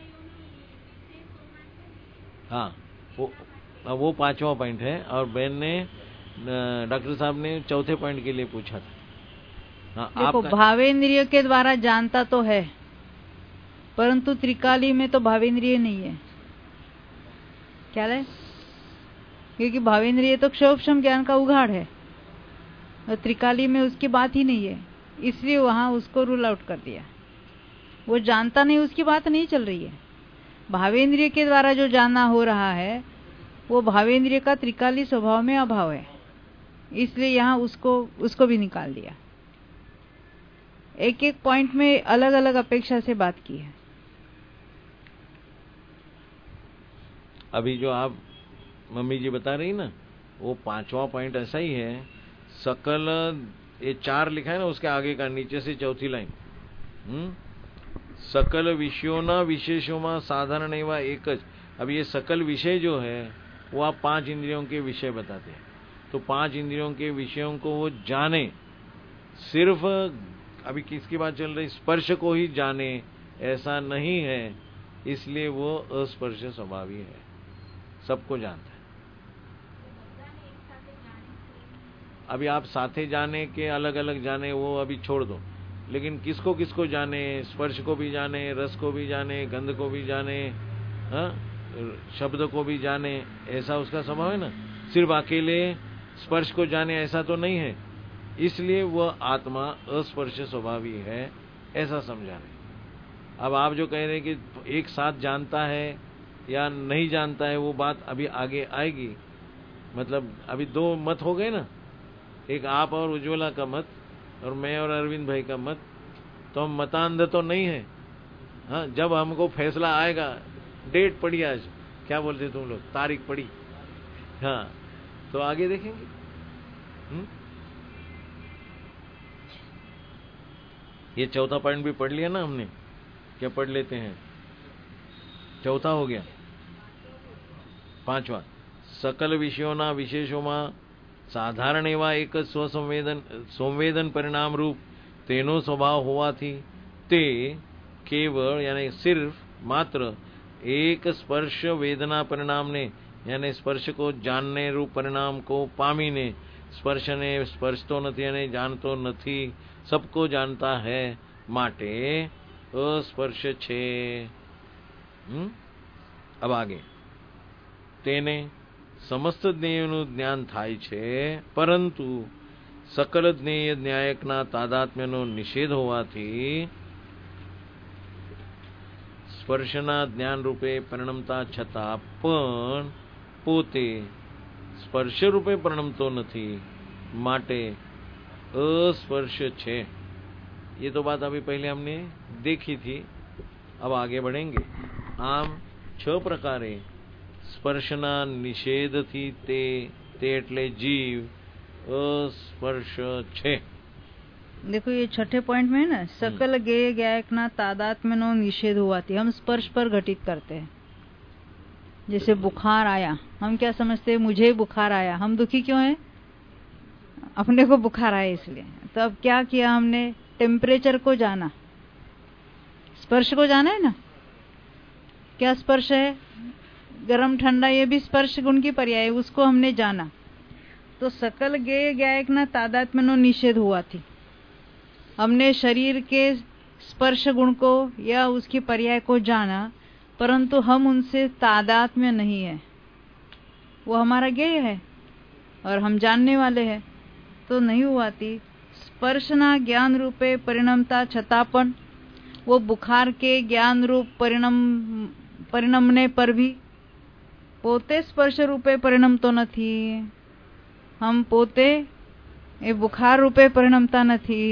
हाँ वो वो पांचवा पॉइंट है, और बहन ने, डॉक्टर साहब ने चौथे पॉइंट के लिए पूछा था। हाँ,
देखो, भावेंद्रिय के द्वारा जानता तो है, परंतु त्रिकाली में तो भावेंद्रिय नहीं है। क्या है? क्योंकि भावेंद्रिय तो क्षोभक्षम ज्ञान का उघाड़ है, और त्रिकाली में उसकी बात ही नहीं है, इसलिए वहां उसको रूल आउट कर दिया। वो जानता नहीं, उसकी बात नहीं चल रही है। भावेंद्रिय के द्वारा जो जानना हो रहा है वो भावेंद्रिय का त्रिकाली स्वभाव में अभाव है, इसलिए यहाँ उसको उसको भी निकाल दिया। एक एक पॉइंट में अलग अलग अपेक्षा से बात की है।
अभी जो आप मम्मी जी बता रही ना, वो पांचवा पॉइंट ऐसा ही है। सकल, ये चार लिखा है ना, उसके आगे का नीचे से चौथी लाइन, हम्म सकल विषयों न विशेषों में साधारण एवं एकज। अब ये सकल विषय जो है वो आप पांच इंद्रियों के विषय बताते हैं, तो पांच इंद्रियों के विषयों को वो जाने, सिर्फ अभी किसकी बात चल रही, स्पर्श को ही जाने, ऐसा नहीं है, इसलिए वो अस्पर्श स्वभावी है, सबको जानता है। अभी आप साथे जाने के अलग अलग जाने वो अभी छोड़ दो, लेकिन किसको किसको जाने, स्पर्श को भी जाने, रस को भी जाने, गंध को भी जाने, हाँ शब्द को भी जाने, ऐसा उसका स्वभाव है ना। सिर्फ अकेले स्पर्श को जाने ऐसा तो नहीं है, इसलिए वह आत्मा अस्पर्श स्वभावी है, ऐसा समझा रहे। अब आप जो कह रहे हैं कि एक साथ जानता है या नहीं जानता है, वो बात अभी आगे आएगी। मतलब अभी दो मत हो गए ना, एक आप और उज्ज्वला का मत, और मैं और अरविंद भाई का मत, तो हम मतांध तो नहीं है। हाँ, जब हमको फैसला आएगा, डेट पड़ी आज, क्या बोलते तुम लोग, तारीख पड़ी, हाँ तो आगे देखेंगे। हुँ? ये चौथा पॉइंट भी पढ़ लिया ना हमने, क्या पढ़ लेते हैं, चौथा हो गया, पांचवा, सकल विषयों ना विशेषों में साधारण एवं एक स्वसंवेदन संवेदन परिणाम रूप तेनो स्वभाव होवाथी ते केवल यानी सिर्फ मात्र एक स्पर्श वेदना परिणाम ने यानी स्पर्श को जानने रूप परिणाम को पामीने, स्पर्श ने स्पर्श तो नहीं यानी जानतो नहीं, सबको जानता है, माटे अस्पर्श छे। હમ अब आगे તેને સમસ્ત જ્ઞેયનું જ્ઞાન થાય છે, પરંતુ સકલ જ્ઞેય ન્યાયકના તાદાત્મ્યનો નિષેધ હોવાથી સ્પર્શના જ્ઞાન રૂપે પરિણમતા છતાં પણ પોતે સ્પર્શ રૂપે પરિણમતો નથી, માટે अस्पर्श छे। ये तो बात अभी पहले हमने देखी थी। अब आगे बढ़ेंगे। आम छ प्रकारे स्पर्शना निषेध थी ते ते एटले जीव अस्पर्श छे।
देखो ये छठे पॉइंट में है ना, सकल गेय गायक ना तादात्म्य नो निषेध हुआ थी। हम स्पर्श पर घटित करते हैं। जैसे बुखार आया, हम क्या समझते हैं, मुझे बुखार आया, हम दुखी क्यों हैं, अपने को बुखार आया इसलिए। तो अब क्या किया हमने, टेम्परेचर को जाना, स्पर्श को जाना है ना। क्या स्पर्श है, गरम ठंडा, ये भी स्पर्श गुण की पर्याय है, उसको हमने जाना। तो सकल गेय गायक ना तादात्म्य नो निषेध हुआ थी। हमने शरीर के स्पर्श गुण को या उसकी पर्याय को जाना, परंतु हम उनसे तादात्म्य नहीं है। वो हमारा गेय है और हम जानने वाले हैं, तो नहीं हुआ थी। स्पर्शना ज्ञान रूपे परिणमता छતાં પણ वो बुखार के ज्ञान रूप परिणम परिणमने पर भी पोते स्पर्श रूपे परिणमतो નથી। हम पोते એ बुखार रूपे परिणमता નથી,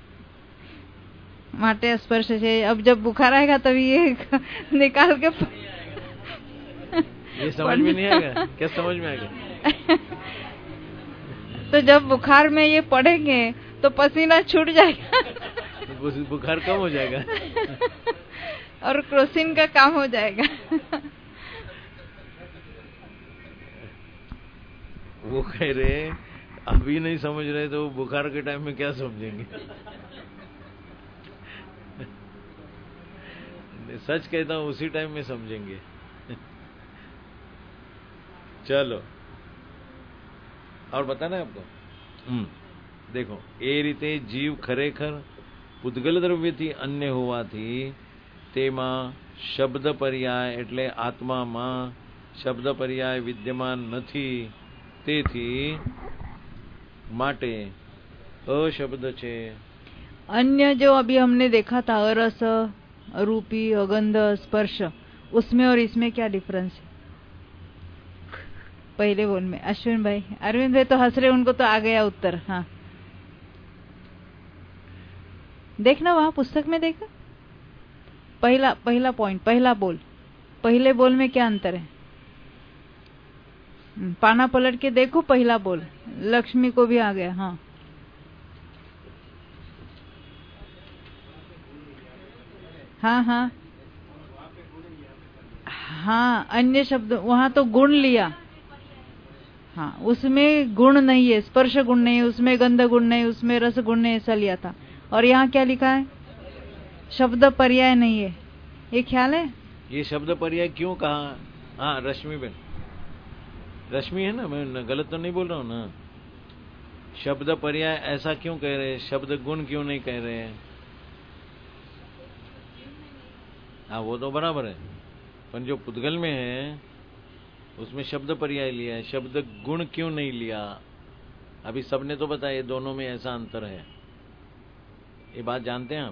माटे स्पर्श है। अब जब बुखार आएगा तभी ये निकाल के
ये समझ में नहीं आएगा, क्या समझ में आएगा?
तो जब बुखार में ये पड़ेंगे तो पसीना छूट जाएगा,
बुखार कम हो जाएगा
और क्रोसिन का काम हो जाएगा।
वो कह रहे अभी नहीं समझ रहे तो बुखार के टाइम में क्या समझेंगे? सच कहता हूं, उसी टाइम में समझेंगे। चलो और बताना है आपको। हम्म देखो, ए रीते जीव खरेखर पुद्गल द्रव्यथी अन्य होवाथी तेमा शब्द पर्याय एटले आत्मामा शब्द पर्याय विद्यमान નથી, તેથી માટે अशब्द छे।
अन्य जो अभी हमने देखा था, अरस, रूपी, अगंध, स्पर्श, उसमें और इसमें क्या डिफरेंस है? पहले बोल में अश्विन भाई, अरविंद भाई तो हंस रहे, उनको तो आ गया उत्तर। हाँ देखना, वहां पुस्तक में देखा, पहला पहला पॉइंट, पहला बोल, पहले बोल में क्या अंतर है? पाना पलट के देखो, पहला बोल। लक्ष्मी को भी आ गया। हाँ हाँ हाँ हाँ अन्य शब्द, वहां तो गुण लिया। हाँ उसमें गुण नहीं है, स्पर्श गुण नहीं है, उसमें गंध गुण नहीं, उसमें रस गुण नहीं, ऐसा लिया था। और यहाँ क्या लिखा है, शब्द पर्याय नहीं है। ये ख्याल है?
ये शब्द पर्याय क्यों कहा? हाँ रश्मि बेन, रश्मि है ना, मैं गलत तो नहीं बोल रहा हूँ ना। शब्द पर्याय ऐसा क्यों कह रहे हैं, शब्द गुण क्यों नहीं कह रहे हैं? हाँ वो तो बराबर है, पर जो पुद्गल में है उसमें शब्द पर्याय लिया है, शब्द गुण क्यों नहीं लिया? अभी सबने तो बताया दोनों में ऐसा अंतर है। ये बात जानते हैं आप?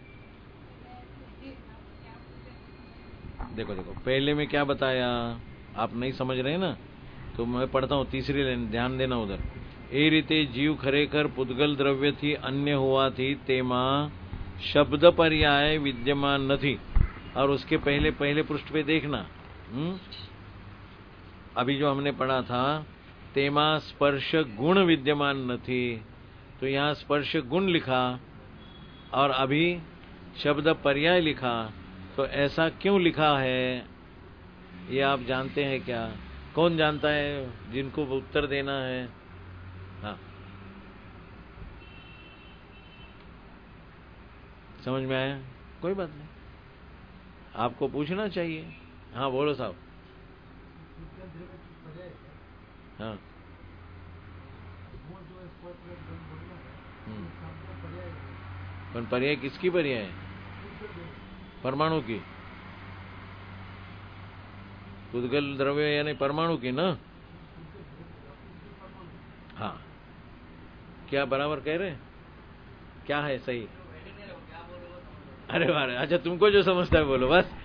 देखो देखो, पहले में क्या बताया, आप नहीं समझ रहे ना, तो मैं पढ़ता हूँ तीसरी लाइन, ध्यान देना उधर। ए रीते जीव खरेखर पुद्गल द्रव्य थी अन्य हुआ थी तेमा शब्द पर्याय विद्यमान नहीं। और उसके पहले पहले पृष्ठ पे देखना, हुँ? अभी जो हमने पढ़ा था, तेमा स्पर्श गुण विद्यमान नहीं, तो यहाँ स्पर्श गुण लिखा और अभी शब्द पर्याय लिखा। तो ऐसा क्यों लिखा है, ये आप जानते हैं क्या? कौन जानता है जिनको उत्तर देना है? हाँ समझ में आया? कोई बात नहीं, आपको पूछना चाहिए। हाँ बोलो साहब। हाँ पर पर्याय किसकी पर्याय है? परमाणु की। पुद्गल द्रव्य यानी परमाणु की ना। हाँ, क्या बराबर कह रहे हैं? क्या है सही? अरे वाह, अच्छा तुमको जो समझता है बोलो बस।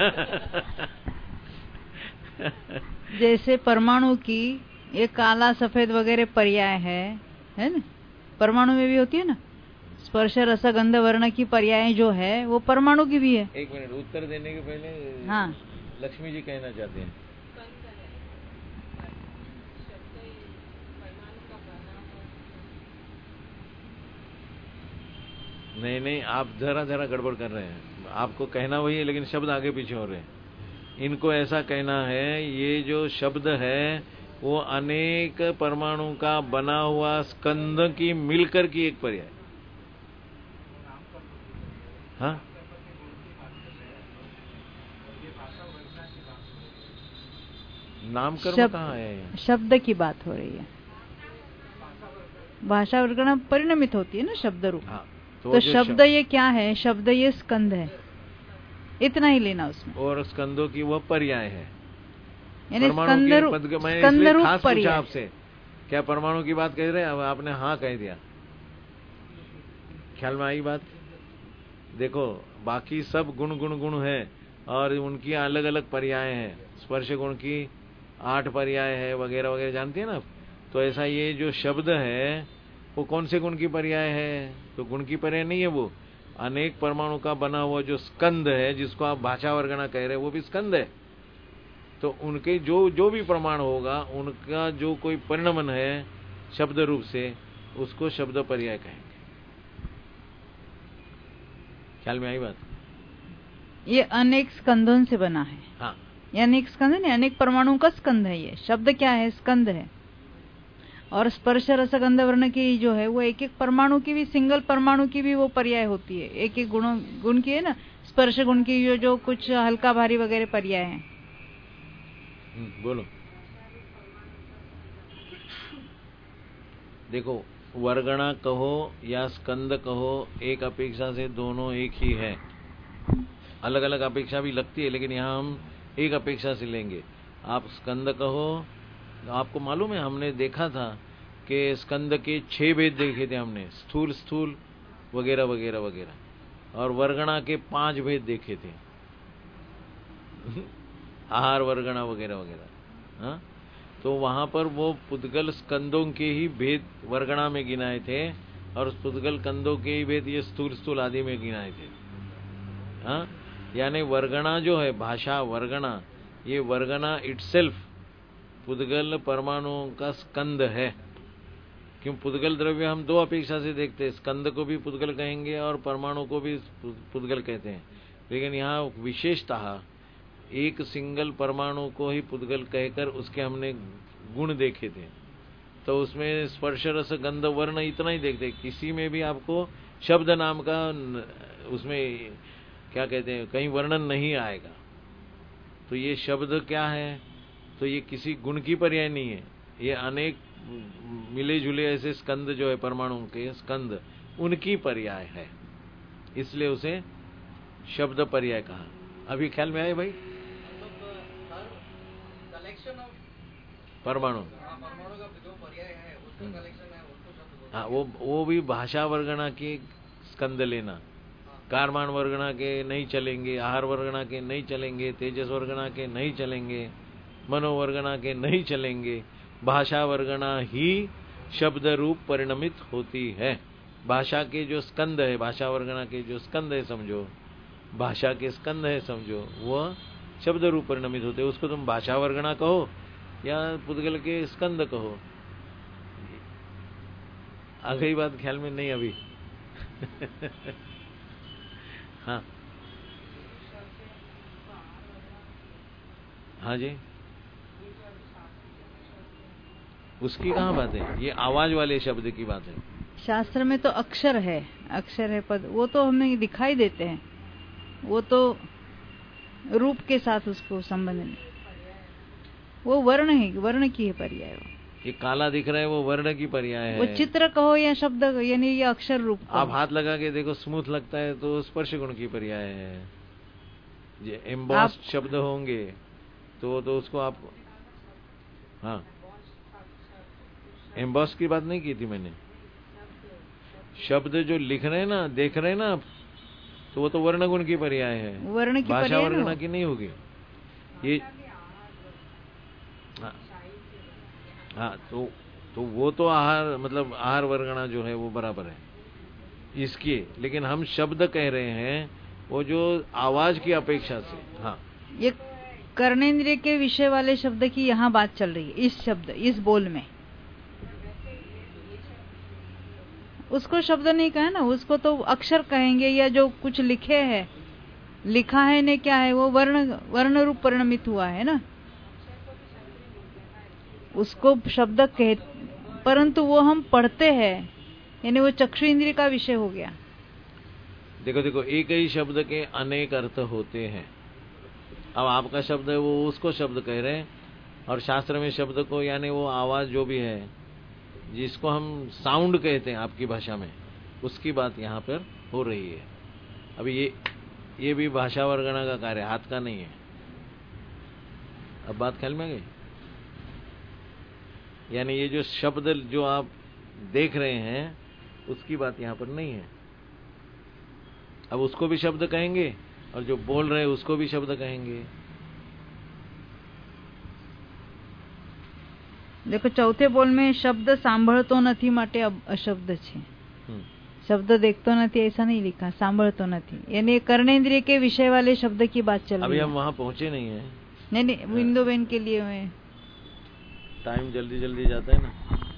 जैसे परमाणु की ये काला सफेद वगैरह पर्याय है, है ना? परमाणु में भी होती है ना, स्पर्श रस गंध वर्ण की पर्याय जो है वो परमाणु की भी है।
एक मिनट, उत्तर देने के पहले
हाँ,
लक्ष्मी जी कहना चाहते हैं। नहीं नहीं, आप जरा जरा गड़बड़ कर रहे हैं। आपको कहना वही है लेकिन शब्द आगे पीछे हो रहे हैं। इनको ऐसा कहना है, ये जो शब्द है वो अनेक परमाणु का बना हुआ स्कंद की मिलकर की एक पर्याय। हाँ, नामकर्म कहाँ है?
शब्द की बात हो रही है। भाषा वर्गण परिणमित होती है ना शब्द रूप।
हाँ,
तो, तो शब्द ये क्या है? शब्द ये स्कंद है, इतना ही लेना उसमें।
और स्कंदों की वह पर्याय है,
यानी स्कंद रूप पर्याय।
आपसे क्या परमाणु की बात कह रहे हैं? अब आपने हाँ कह दिया, ख्याल में आई बात? देखो, बाकी सब गुण गुण गुण है और उनकी अलग अलग पर्याय हैं। स्पर्श गुण की आठ पर्याय है वगैरह वगैरह, जानती है ना। तो ऐसा ये जो शब्द है वो कौन से गुण की पर्याय है? तो गुण की पर्याय नहीं है, वो अनेक परमाणु का बना हुआ जो स्कंद है, जिसको आप भाषा वर्गना कह रहे हैं, वो भी स्कंद है। तो उनके जो जो भी प्रमाण होगा, उनका जो कोई परिणमन है शब्द रूप से, उसको शब्द पर्याय कहेंगे। ख्याल में आई बात?
ये अनेक स्कंदों से बना है।
हाँ,
ये अनेक स्कंद नहीं, अनेक परमाणु का स्कंद है। ये शब्द क्या है? स्कंद है। और स्पर्श रस गंध वर्ण की जो है वो एक एक परमाणु की भी, सिंगल परमाणु की भी वो पर्याय होती है। एक एक गुणों गुण की है ना, स्पर्श गुण की जो जो कुछ हल्का भारी वगैरह पर्याय है।
बोलो। देखो, वर्गणा कहो या स्कंद कहो, एक अपेक्षा से दोनों एक ही है। अलग अलग अपेक्षा भी लगती है लेकिन यहाँ हम एक अपेक्षा से लेंगे। आप स्कंद कहो, आपको मालूम है हमने देखा था कि स्कंद के छह भेद देखे थे हमने, स्थूल स्थूल वगैरह वगैरह वगैरह, और वर्गणा के पांच भेद देखे थे, आहार वर्गणा वगैरह वगैरह। हाँ, तो वहां पर वो पुद्गल स्कंदों के ही भेद वर्गणा में गिनाए थे और पुद्गल कंदों के ही भेद ये स्थूल स्थूल आदि में गिनाए थे। हाँ, यानी वर्गणा जो है, भाषा वर्गणा, ये वर्गणा इटसेल्फ पुद्गल परमाणुओं का स्कंद है। क्यों? पुद्गल द्रव्य हम दो अपेक्षा से देखते हैं, स्कंद को भी पुद्गल कहेंगे और परमाणु को भी पुद्गल कहते हैं। लेकिन यहाँ विशेषतः एक सिंगल परमाणु को ही पुद्गल कहकर उसके हमने गुण देखे थे। तो उसमें स्पर्श रस गंध वर्ण इतना ही देखते, किसी में भी आपको शब्द नाम का उसमें क्या कहते हैं, कहीं वर्णन नहीं आएगा। तो ये शब्द क्या है? तो ये किसी गुण की पर्याय नहीं है, ये अनेक मिले जुले ऐसे स्कंद जो है, परमाणु के स्कंद, उनकी पर्याय है, इसलिए उसे शब्द पर्याय कहा। अभी ख्याल में आए भाई? परमाणु, हाँ, वो वो भी भाषा वर्गणा के स्कंद लेना। कारमान वर्गणा के नहीं चलेंगे, आहार वर्गणा के नहीं चलेंगे, तेजस वर्गणा के नहीं चलेंगे, मनोवर्गणा के नहीं चलेंगे। भाषा वर्गणा ही शब्द रूप परिणमित होती है। भाषा के जो स्कंद है, भाषा वर्गणा के जो स्कंद है समझो, भाषा के स्कंद है समझो, वह शब्द रूप परिणमित होते हैं। उसको तुम भाषा वर्गणा कहो या पुद्गल के स्कंद कहो। आ गई बात ख्याल में? नहीं अभी? हाँ हाँ जी, उसकी कहाँ बात है? ये आवाज वाले शब्द की बात है।
शास्त्र में तो अक्षर है, अक्षर है, पद, वो तो हमें दिखाई देते हैं, वो तो रूप के साथ उसको संबंध नहीं, वो वर्ण है, वर्ण की है पर्याय। वो
ये काला दिख रहा है, वो वर्ण की पर्याय है।
वो चित्र कहो या शब्द, यानी ये अक्षर रूप।
आप हाथ लगा के देखो, स्मूथ लगता है तो स्पर्श गुण की पर्याय है। ये एम्बॉस्ड शब्द होंगे तो तो उसको आप, हाँ, एम्बॉस की बात नहीं की थी मैंने। शब्द जो लिख रहे हैं ना, देख रहे हैं ना आप, तो वो तो वर्ण गुण की पर्याय है,
वर्ण की
भाषा
पर्याय
वर्णना
ना।
की नहीं होगी ये। हाँ, हाँ, तो तो वो तो आहार, मतलब आहार वर्गणा जो है वो बराबर है इसकी, लेकिन हम शब्द कह रहे हैं वो जो आवाज की अपेक्षा से। हाँ,
ये कर्णेंद्रिय के विषय वाले शब्द की यहाँ बात चल रही है, इस शब्द, इस बोल में। उसको शब्द नहीं कहे ना, उसको तो अक्षर कहेंगे, या जो कुछ लिखे है, लिखा है ने क्या है, वो वर्ण वर्ण रूप परिणमित हुआ है ना, उसको शब्द कह, परंतु वो हम पढ़ते हैं, यानी वो चक्षु इंद्रिय का विषय हो गया।
देखो देखो, एक ही शब्द के अनेक अर्थ होते हैं। अब आपका शब्द है वो उसको शब्द कह रहे हैं, और शास्त्र में शब्द को, यानी वो आवाज जो भी है, जिसको हम साउंड कहते हैं आपकी भाषा में, उसकी बात यहाँ पर हो रही है। अभी ये ये भी भाषा वर्गणा का कार्य, हाथ का नहीं है। अब बात ख्याल में गई? यानी ये जो शब्द जो आप देख रहे हैं उसकी बात यहाँ पर नहीं है। अब उसको भी शब्द कहेंगे, और जो बोल रहे हैं उसको भी शब्द कहेंगे।
देखो, चौथे बोल में शब्द सांभळतो નથી માટે अशब्द છે, शब्द देखतो नहीं ऐसा नहीं लिखा, सांभळतो नहीं, यानी कर्णेंद्रिय के विषय वाले शब्द की बात चल रही है।
अभी हम वहां पहुंचे नहीं है।
नहीं नहीं, विंडो बेन के लिए मैं,
टाइम जल्दी जल्दी जाता है ना।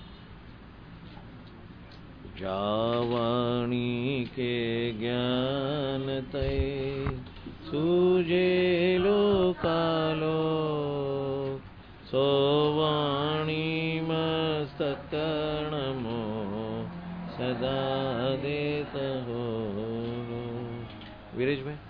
जावाणी के ज्ञान तय सूजे लोकालो, सोवाणी मस्तक नमो सदा देत हो। वीरेश भाई।